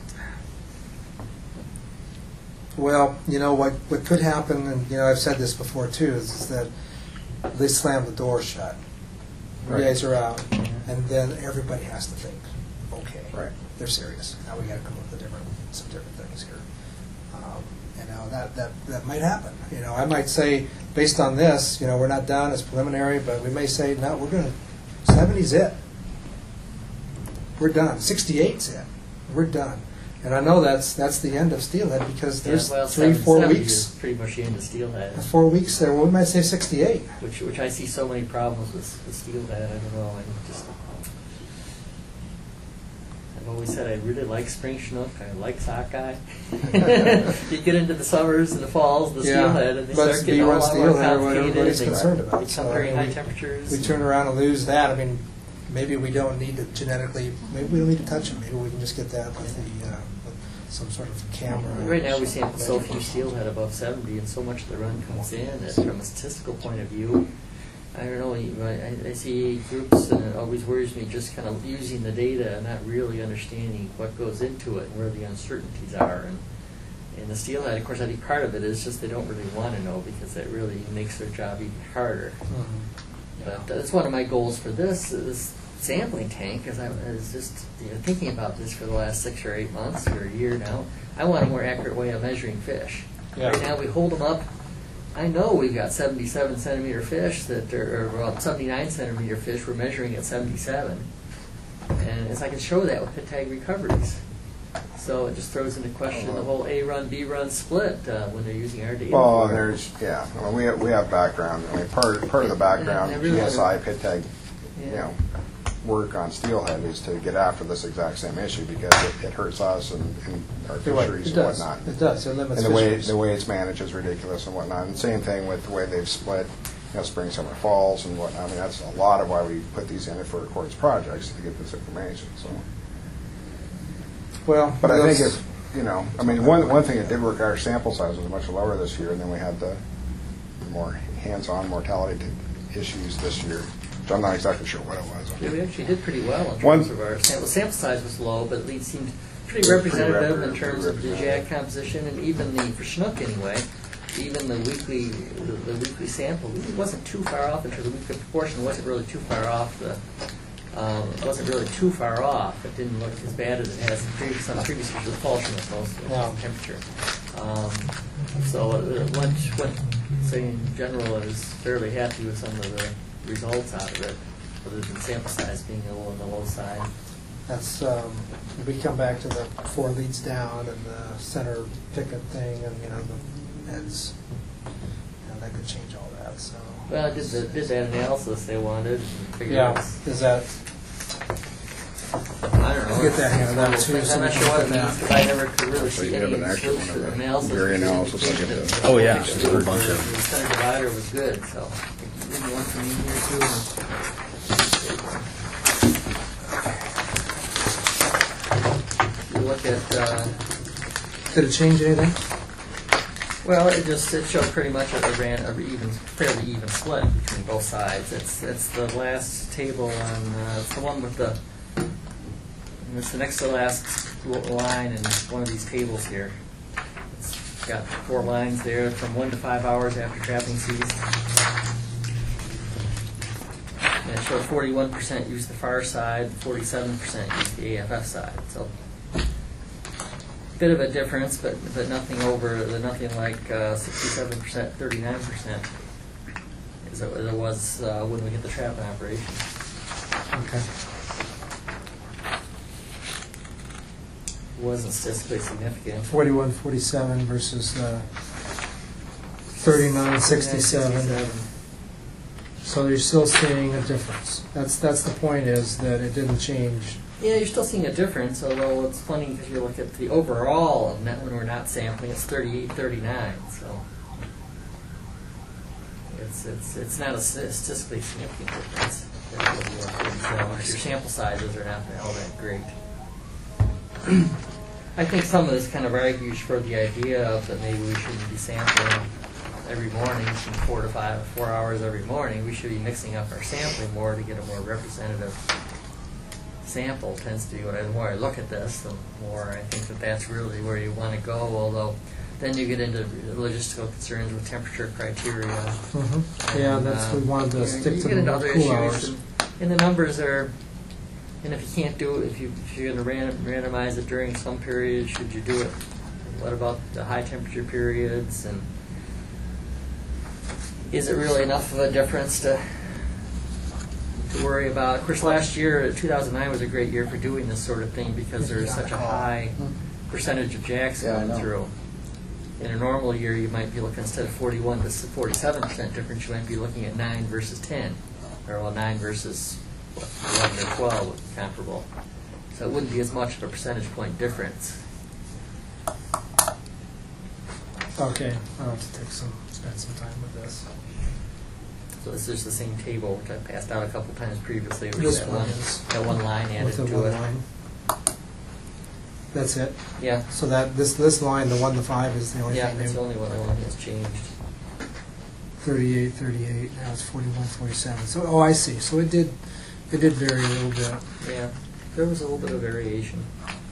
Well, what could happen, and I've said this before too, is that they slam the door shut. You guys are out, and then everybody has to think, okay, they're serious. Now we got to come up with some different things here. That might happen. I might say, based on this, we're not done. It's preliminary, but we may say, no, we're going to 70's it. We're done. 68's it. We're done. And I know that's the end of steelhead, because there's 3-4 weeks. Is pretty much the end of steelhead. 4 weeks there. Well, we might say 68. Which I see so many problems with steelhead. I don't know. I've always said I really like spring chinook. I like sockeye. You get into the summers and the falls, the steelhead, and they start getting a lot more complicated. Everybody's concerned about. Become very high temperatures. We turn around and lose that. I mean, maybe we don't need to genetically. Maybe we don't need to touch them. Maybe we can just get that with some sort of camera. Right now, we're seeing so few steelhead above 70, and so much of the run comes in that, from a statistical point of view, I don't know. I see groups, and it always worries me just kind of using the data and not really understanding what goes into it and where the uncertainties are. And the steelhead, of course, I think part of it is just they don't really want to know, because that really makes their job even harder. But that's one of my goals for this sampling tank, because I was just thinking about this for the last 6 or 8 months or a year now. I want a more accurate way of measuring fish. Right now we hold them up. I know we've got 77 centimeter fish that are 79 centimeter fish we're measuring at 77, and as I can show that with pit tag recoveries. So it just throws into question the whole A run B run split when they're using our data. Well, we have background. I mean, part of the background GSI pit tag, work on steelhead is to get after this exact same issue, because it hurts us and our fisheries and whatnot. It does. It limits and fisheries. the way it's managed is ridiculous and whatnot. And same thing with the way they've split spring, summer, falls and whatnot. I mean, that's a lot of why we put these in for Court's projects, to get this information, so. Well, But I think if, I mean, one thing that did work, our sample size was much lower this year, and then we had the more hands-on mortality issues this year, which I'm not exactly sure what it was. Yeah, we actually did pretty well in One- terms of our sample. Sample size was low, but lead seemed pretty representative in terms of the JAG composition, and even for Chinook anyway, even the weekly sample wasn't too far off in terms of the weekly proportion. Wasn't really too far off. It wasn't really too far off. It didn't look as bad as it has in previous years with fall Chinook mostly temperature. So went say in general, I was fairly happy with some of the results out of it, other than sample size being a little on the low side. That's, we come back to the 4 leads down and the center picket thing and, the heads, that could change all that, so. Well, I did that analysis they wanted. And figured Yeah, it's- is that, I don't know. Get that handed out too, so I'm we not can sure what put it means, that. because I never could really So see you any have an extra switch one of the analysis. Gary analysis, I'll get the- Oh, yeah. The There's a bunch of them. The center divider was good, so maybe one from you here too. You look at. did it change anything? Well, it showed pretty much a fairly even split between both sides. It's the last table on it's the one with the. It's the next to last line in one of these tables here. It's got 4 lines there from 1 to 5 hours after trapping ceased. And it showed 41% used the far side, 47% used the AFF side. So. Bit of a difference, but nothing like 67%, 39% as it was when we hit the trapping operation. Okay. It wasn't statistically significant. 41, 47 versus 39, 67. So you're still seeing a difference. That's the point, is that it didn't change. Yeah, you're still seeing a difference, although it's funny because you look at the overall of net when we're not sampling, it's 38, 39. So it's not a statistically significant difference. Your sample sizes are not all that great. I think some of this kind of argues for the idea of that maybe we shouldn't be sampling every morning from 4 to 4 hours every morning. We should be mixing up our sampling more to get a more representative sample. Tends to be the more I look at this, the more I think that's really where you want to go, although then you get into logistical concerns with temperature criteria. Mm-hmm. Yeah, that's, we wanted to stick you to get into the other cool issues, hours. and the numbers are, and if you can't do it, if you're going to randomize it during some period, should you do it? What about the high temperature periods, and is it really enough of a difference to worry about? Of course, last year, 2009, was a great year for doing this sort of thing because there's such a high percentage of jacks coming through. In a normal year, you might be looking, instead of 41 to 47% difference, you might be looking at 9 versus 10, or 9 versus 11 or 12 would be comparable. So it wouldn't be as much of a percentage point difference. Okay, I'll have to spend some time with this. So this is the same table, which I passed out a couple times previously. Which This that one is that one line added with the to one it. line. That's it. Yeah, So that this line, the 1 to 5, is the only yeah, thing that's the new. only one that's changed. 38, 38. Now it's 41, 47. So I see. So it did vary a little bit. Yeah, there was a little bit of variation.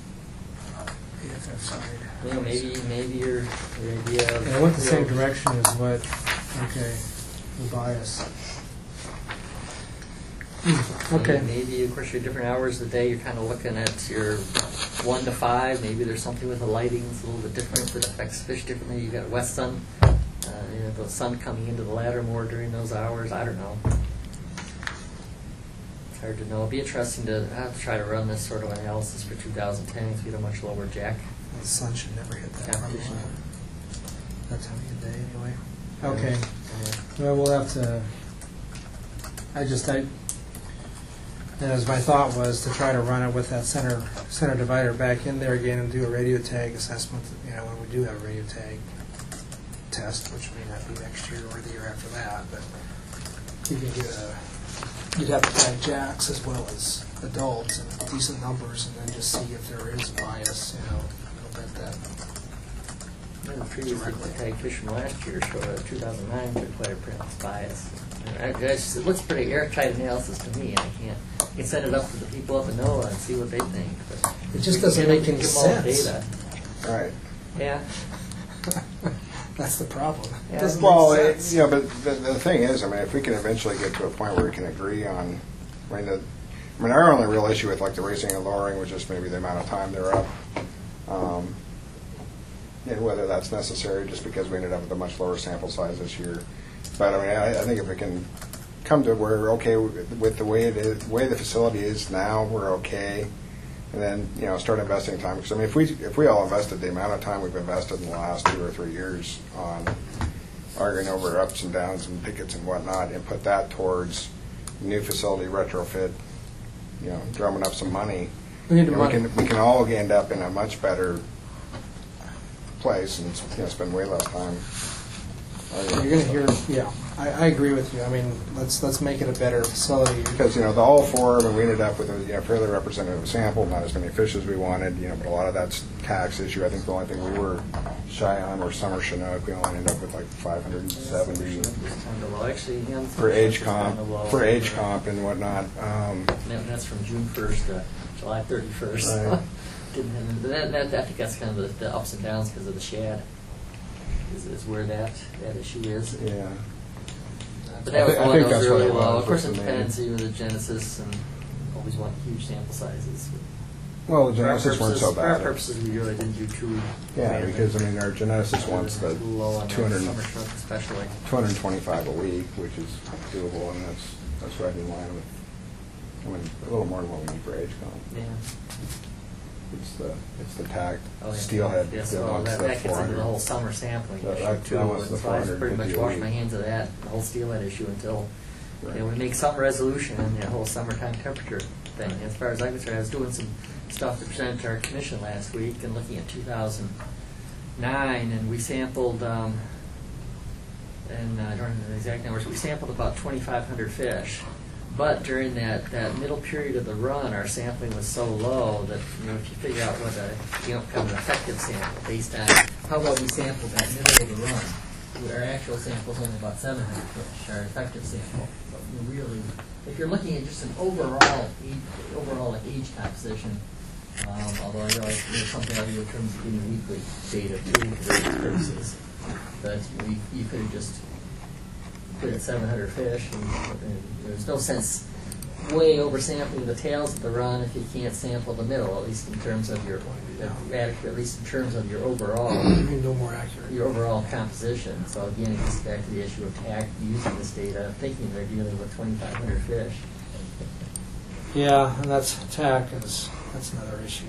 AFF side. You know, maybe your idea of... And it went the same direction as what, okay, the bias. Okay. Maybe, of course, your different hours of the day, you're kind of looking at your 1 to 5. Maybe there's something with the lighting that's a little bit different that affects fish differently. You've got west sun, the sun coming into the ladder more during those hours. I don't know. It's hard to know. It'd be interesting to have to try to run this sort of analysis for 2010 because we had a much lower jack The sun should never hit that competition. that time of the day, anyway. Okay. Well, we'll have to. As my thought was to try to run it with that center divider back in there again and do a radio tag assessment. When we do have a radio tag test, which may not be next year or the year after that, but you can get you'd have to tag jacks as well as adults and decent numbers, and then just see if there is bias, it'll bet that. The previous tag fish from last year showed a 2009 took quite a pronounced bias. It looks pretty airtight analysis to me, and I can send it up to the people up in NOAA and see what they think. But It just doesn't make any give them all the sense. data. Right. Yeah. That's the problem. Yeah. It doesn't Well, make sense. but the thing is, if we can eventually get to a point where we can agree on, our only real issue with like the raising and lowering was just maybe the amount of time they're up. And whether that's necessary, just because we ended up with a much lower sample size this year. But I think if we can come to where we're okay with the way the facility is now, we're okay. And then start investing time, because if we all invested the amount of time we've invested in the last 2 or 3 years on arguing over ups and downs and pickets and whatnot, and put that towards new facility retrofit, drumming up some money, We need the money. we can all end up in a much better place and spend way less time. You're going to hear, I agree with you. Let's make it a better facility. Because the all four, we ended up with a fairly representative sample, not as many fish as we wanted. But a lot of that's tax issue. I think the only thing we were shy on were summer Chinook. We only ended up with like 570 for age comp and whatnot. And that's from June 1st to July 31st. Right. I think that's kind of the ups and downs because of the shad. Is where that issue is. Yeah. But that was I one think that was that's what really it low. was, Of course, was it the depends with the Genesis, and always want huge sample sizes. Well, the For our Genesis weren't so purposes- For our bad. purposes, we really didn't do too. Yeah, because our Genesis wants the low on 200 summer shrimp especially. 225 a week, which is doable, and that's right in line with. A little more than what we need for age comp. Yeah. It's the tagged Oh, yeah. steelhead. Yes, that well, wants that the gets into 400. the whole summer sampling That- issue that too. was the So I pretty much 450 a washed week. my hands of that, the whole steelhead issue, until Right. we make some resolution in the whole summertime temperature thing. As far as I'm concerned, I was doing some stuff to present to our commission last week and looking at 2009, and we sampled, and I don't know the exact numbers, we sampled about 2,500 fish. But during that middle period of the run, our sampling was so low that if you figure out what kind of an effective sample based on how well we sampled that middle of the run, our actual sample is only about 700 fish. Our effective sample, but we really, if you're looking at just an overall like age composition, although I realize there's something other in terms of getting weekly data too for those purposes, but you could have just put at 700 fish, and there's no sense way oversampling the tails of the run if you can't sample the middle, at least in terms of your at least in terms of your overall No more accurate. your overall composition. So again, it gets back to the issue of TAC using this data, thinking they're dealing with 2,500 fish. Yeah, and that's another issue.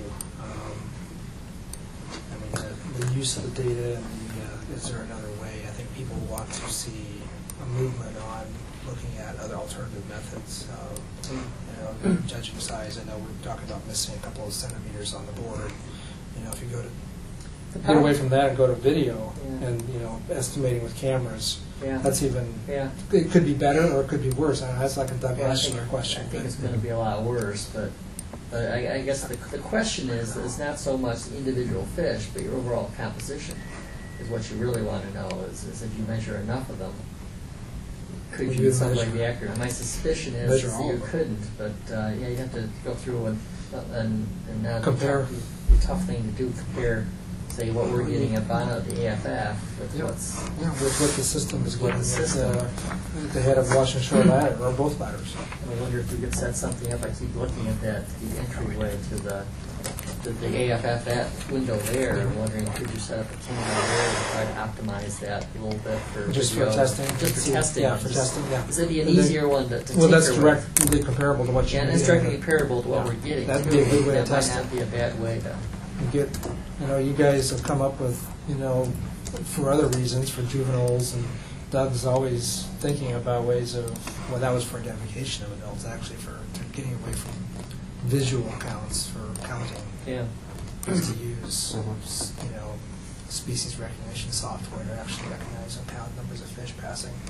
The use of the data, and is there another way? I think people want to see a movement on looking at other alternative methods. Judging size, I know we're talking about missing a couple of centimeters on the board. If you go to get away from that and go to video, Yeah. and estimating with cameras, Yeah. that's even. Yeah. It could be better or it could be worse. That's like a Doug Yeah, I Ashler think question. it's going to be a lot worse, but I guess the question is not so much the individual fish, but your overall composition is what you really want to know. Is if you measure enough of them, could Well, you you in some way measure- be accurate? My suspicion is measure that all you of them. couldn't, but you have to go through and Compare. The tough thing to do, compare, say, what we're getting at Bono at the AFF with Yeah. what's. With what the system is What getting the system. at the head of Washington Shore Ladder, or both ladders. I wonder if we could set something up. I keep looking at the entryway to the AFF that window there, and wondering could you set up a camera there to try to optimize that a little bit for Just for video. testing? Just for testing. Yeah, for testing, yeah. This would be an And then- easier one to Well, that's tinker with. directly comparable to what Yeah, you're and it's getting. directly comparable to what Yeah. we're getting. That'd be a good way to That might test not it. be a bad way to. You get, you guys have come up with, for other reasons, for juveniles, and Doug's always thinking about ways of, well, that was for identification of adults, actually for getting away from visual counts for counting, Yeah. is to use, species recognition software to actually recognize and count numbers of fish passing.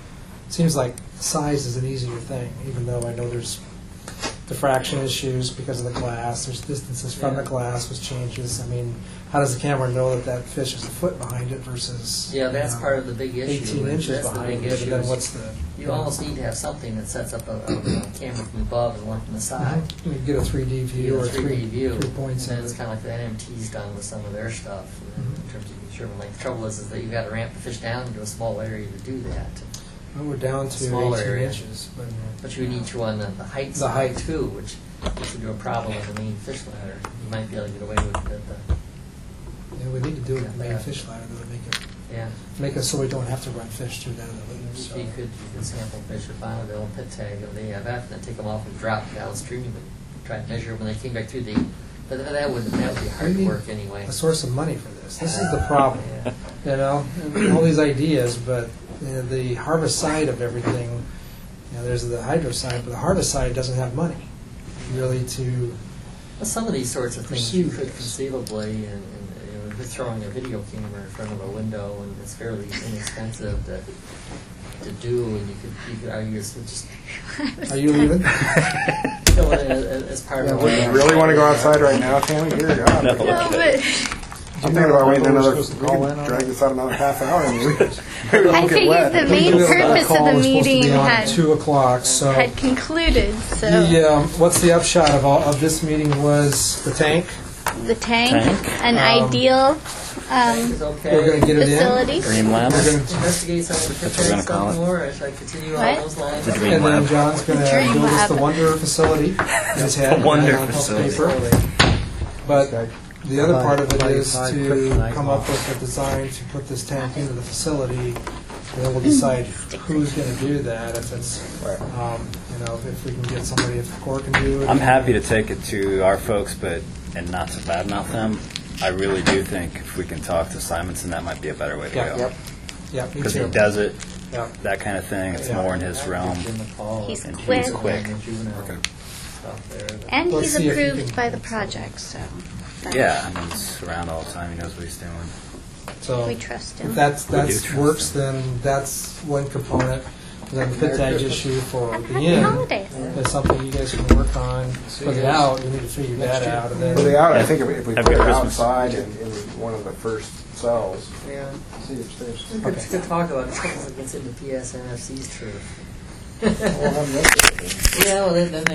seems like size is an easier thing, even though I know there's diffraction issues because of the glass, there's distances from the glass, which changes. I mean, how does the camera know that that fish is a foot behind it versus Yeah, that's you know, part of the big issue. 18 inches That's the behind big it, and then issue. what's the... You almost need to have something that sets up a camera from above and one from the side. You get a 3D view You or get a 3D view. 3 points. And then in it's it. kind of like the NMT's done with some of their stuff in terms of determining length. The trouble is that you've got to ramp the fish down into a small area to do that. Well, we're down to Smaller 18 area. inches. But you would need you on the height The side height. too, which would do a problem with the main fish ladder. You might be able to get away with it. Yeah, we need to do it with the main fish ladder to make it so we don't have to run fish through that other loop. So. You could sample fish or find the old pit tag of the AFF and then take them off and drop downstream and try to measure when they came back through the. But that would be hard to work anyway. A source of money for this. This is the problem. You know, all these ideas, but the harvest side of everything. You know, there's the hydro side, but the harvest side doesn't have money really to. Well, some of these sorts of things pursue you could this. conceivably, and you know, if you're throwing a video camera in front of a window, and it's fairly inexpensive to do, and you could argue it's just Are you leaving? fill it as part of. Would you really want to go outside right now, Tammy? Dear God. No. No, but I'm thinking about waiting another, we supposed to call in could on drag it? this out another half hour and maybe we I won't get figured wet. the main purpose of Call the was supposed to be meeting on at 2 o'clock, so. had concluded. So What's the upshot of this meeting was the tank. the tank, Tank. an ideal Is okay. We're going to get it in. facility. Dream Lab. We're gonna, Investigate some of the pit That's what we're tag gonna call stuff it. more. Or should I continue What? on those lines? The Dream and then Lab. John's going to Dream build us the Lab. Wonder facility in his head. Wonder on facility. paper. But the other part of it is Side, to kryptonite come up with a design to put this tank into the facility, and then we'll decide who's going to do that. If it's, you know, if we can get somebody, if Core can do it. I'm happy to take it to our folks, and not to badmouth them. I really do think if we can talk to Simonson, that might be a better way to Yeah. go. Yeah, me Because too. he does it, Yeah. that kind of thing. It's Yeah. more in his realm. He's And quick. he's quick. And Let's he's see if he approved can- by the project, so Yeah, I mean, he's around all the time. He knows what he's doing. So we trust him. if that's trust works, then that's one component. Then the pit tag issue for the Happy end holidays. is something you guys can work on. For the out, you need to figure that out. And For then the out, I think if we Have put a it good Christmas. outside in one of the first cells, Yeah. see if there's. It's good to talk about it. Something that gets into PSNFC's truth. We'll have them. Yeah, well, then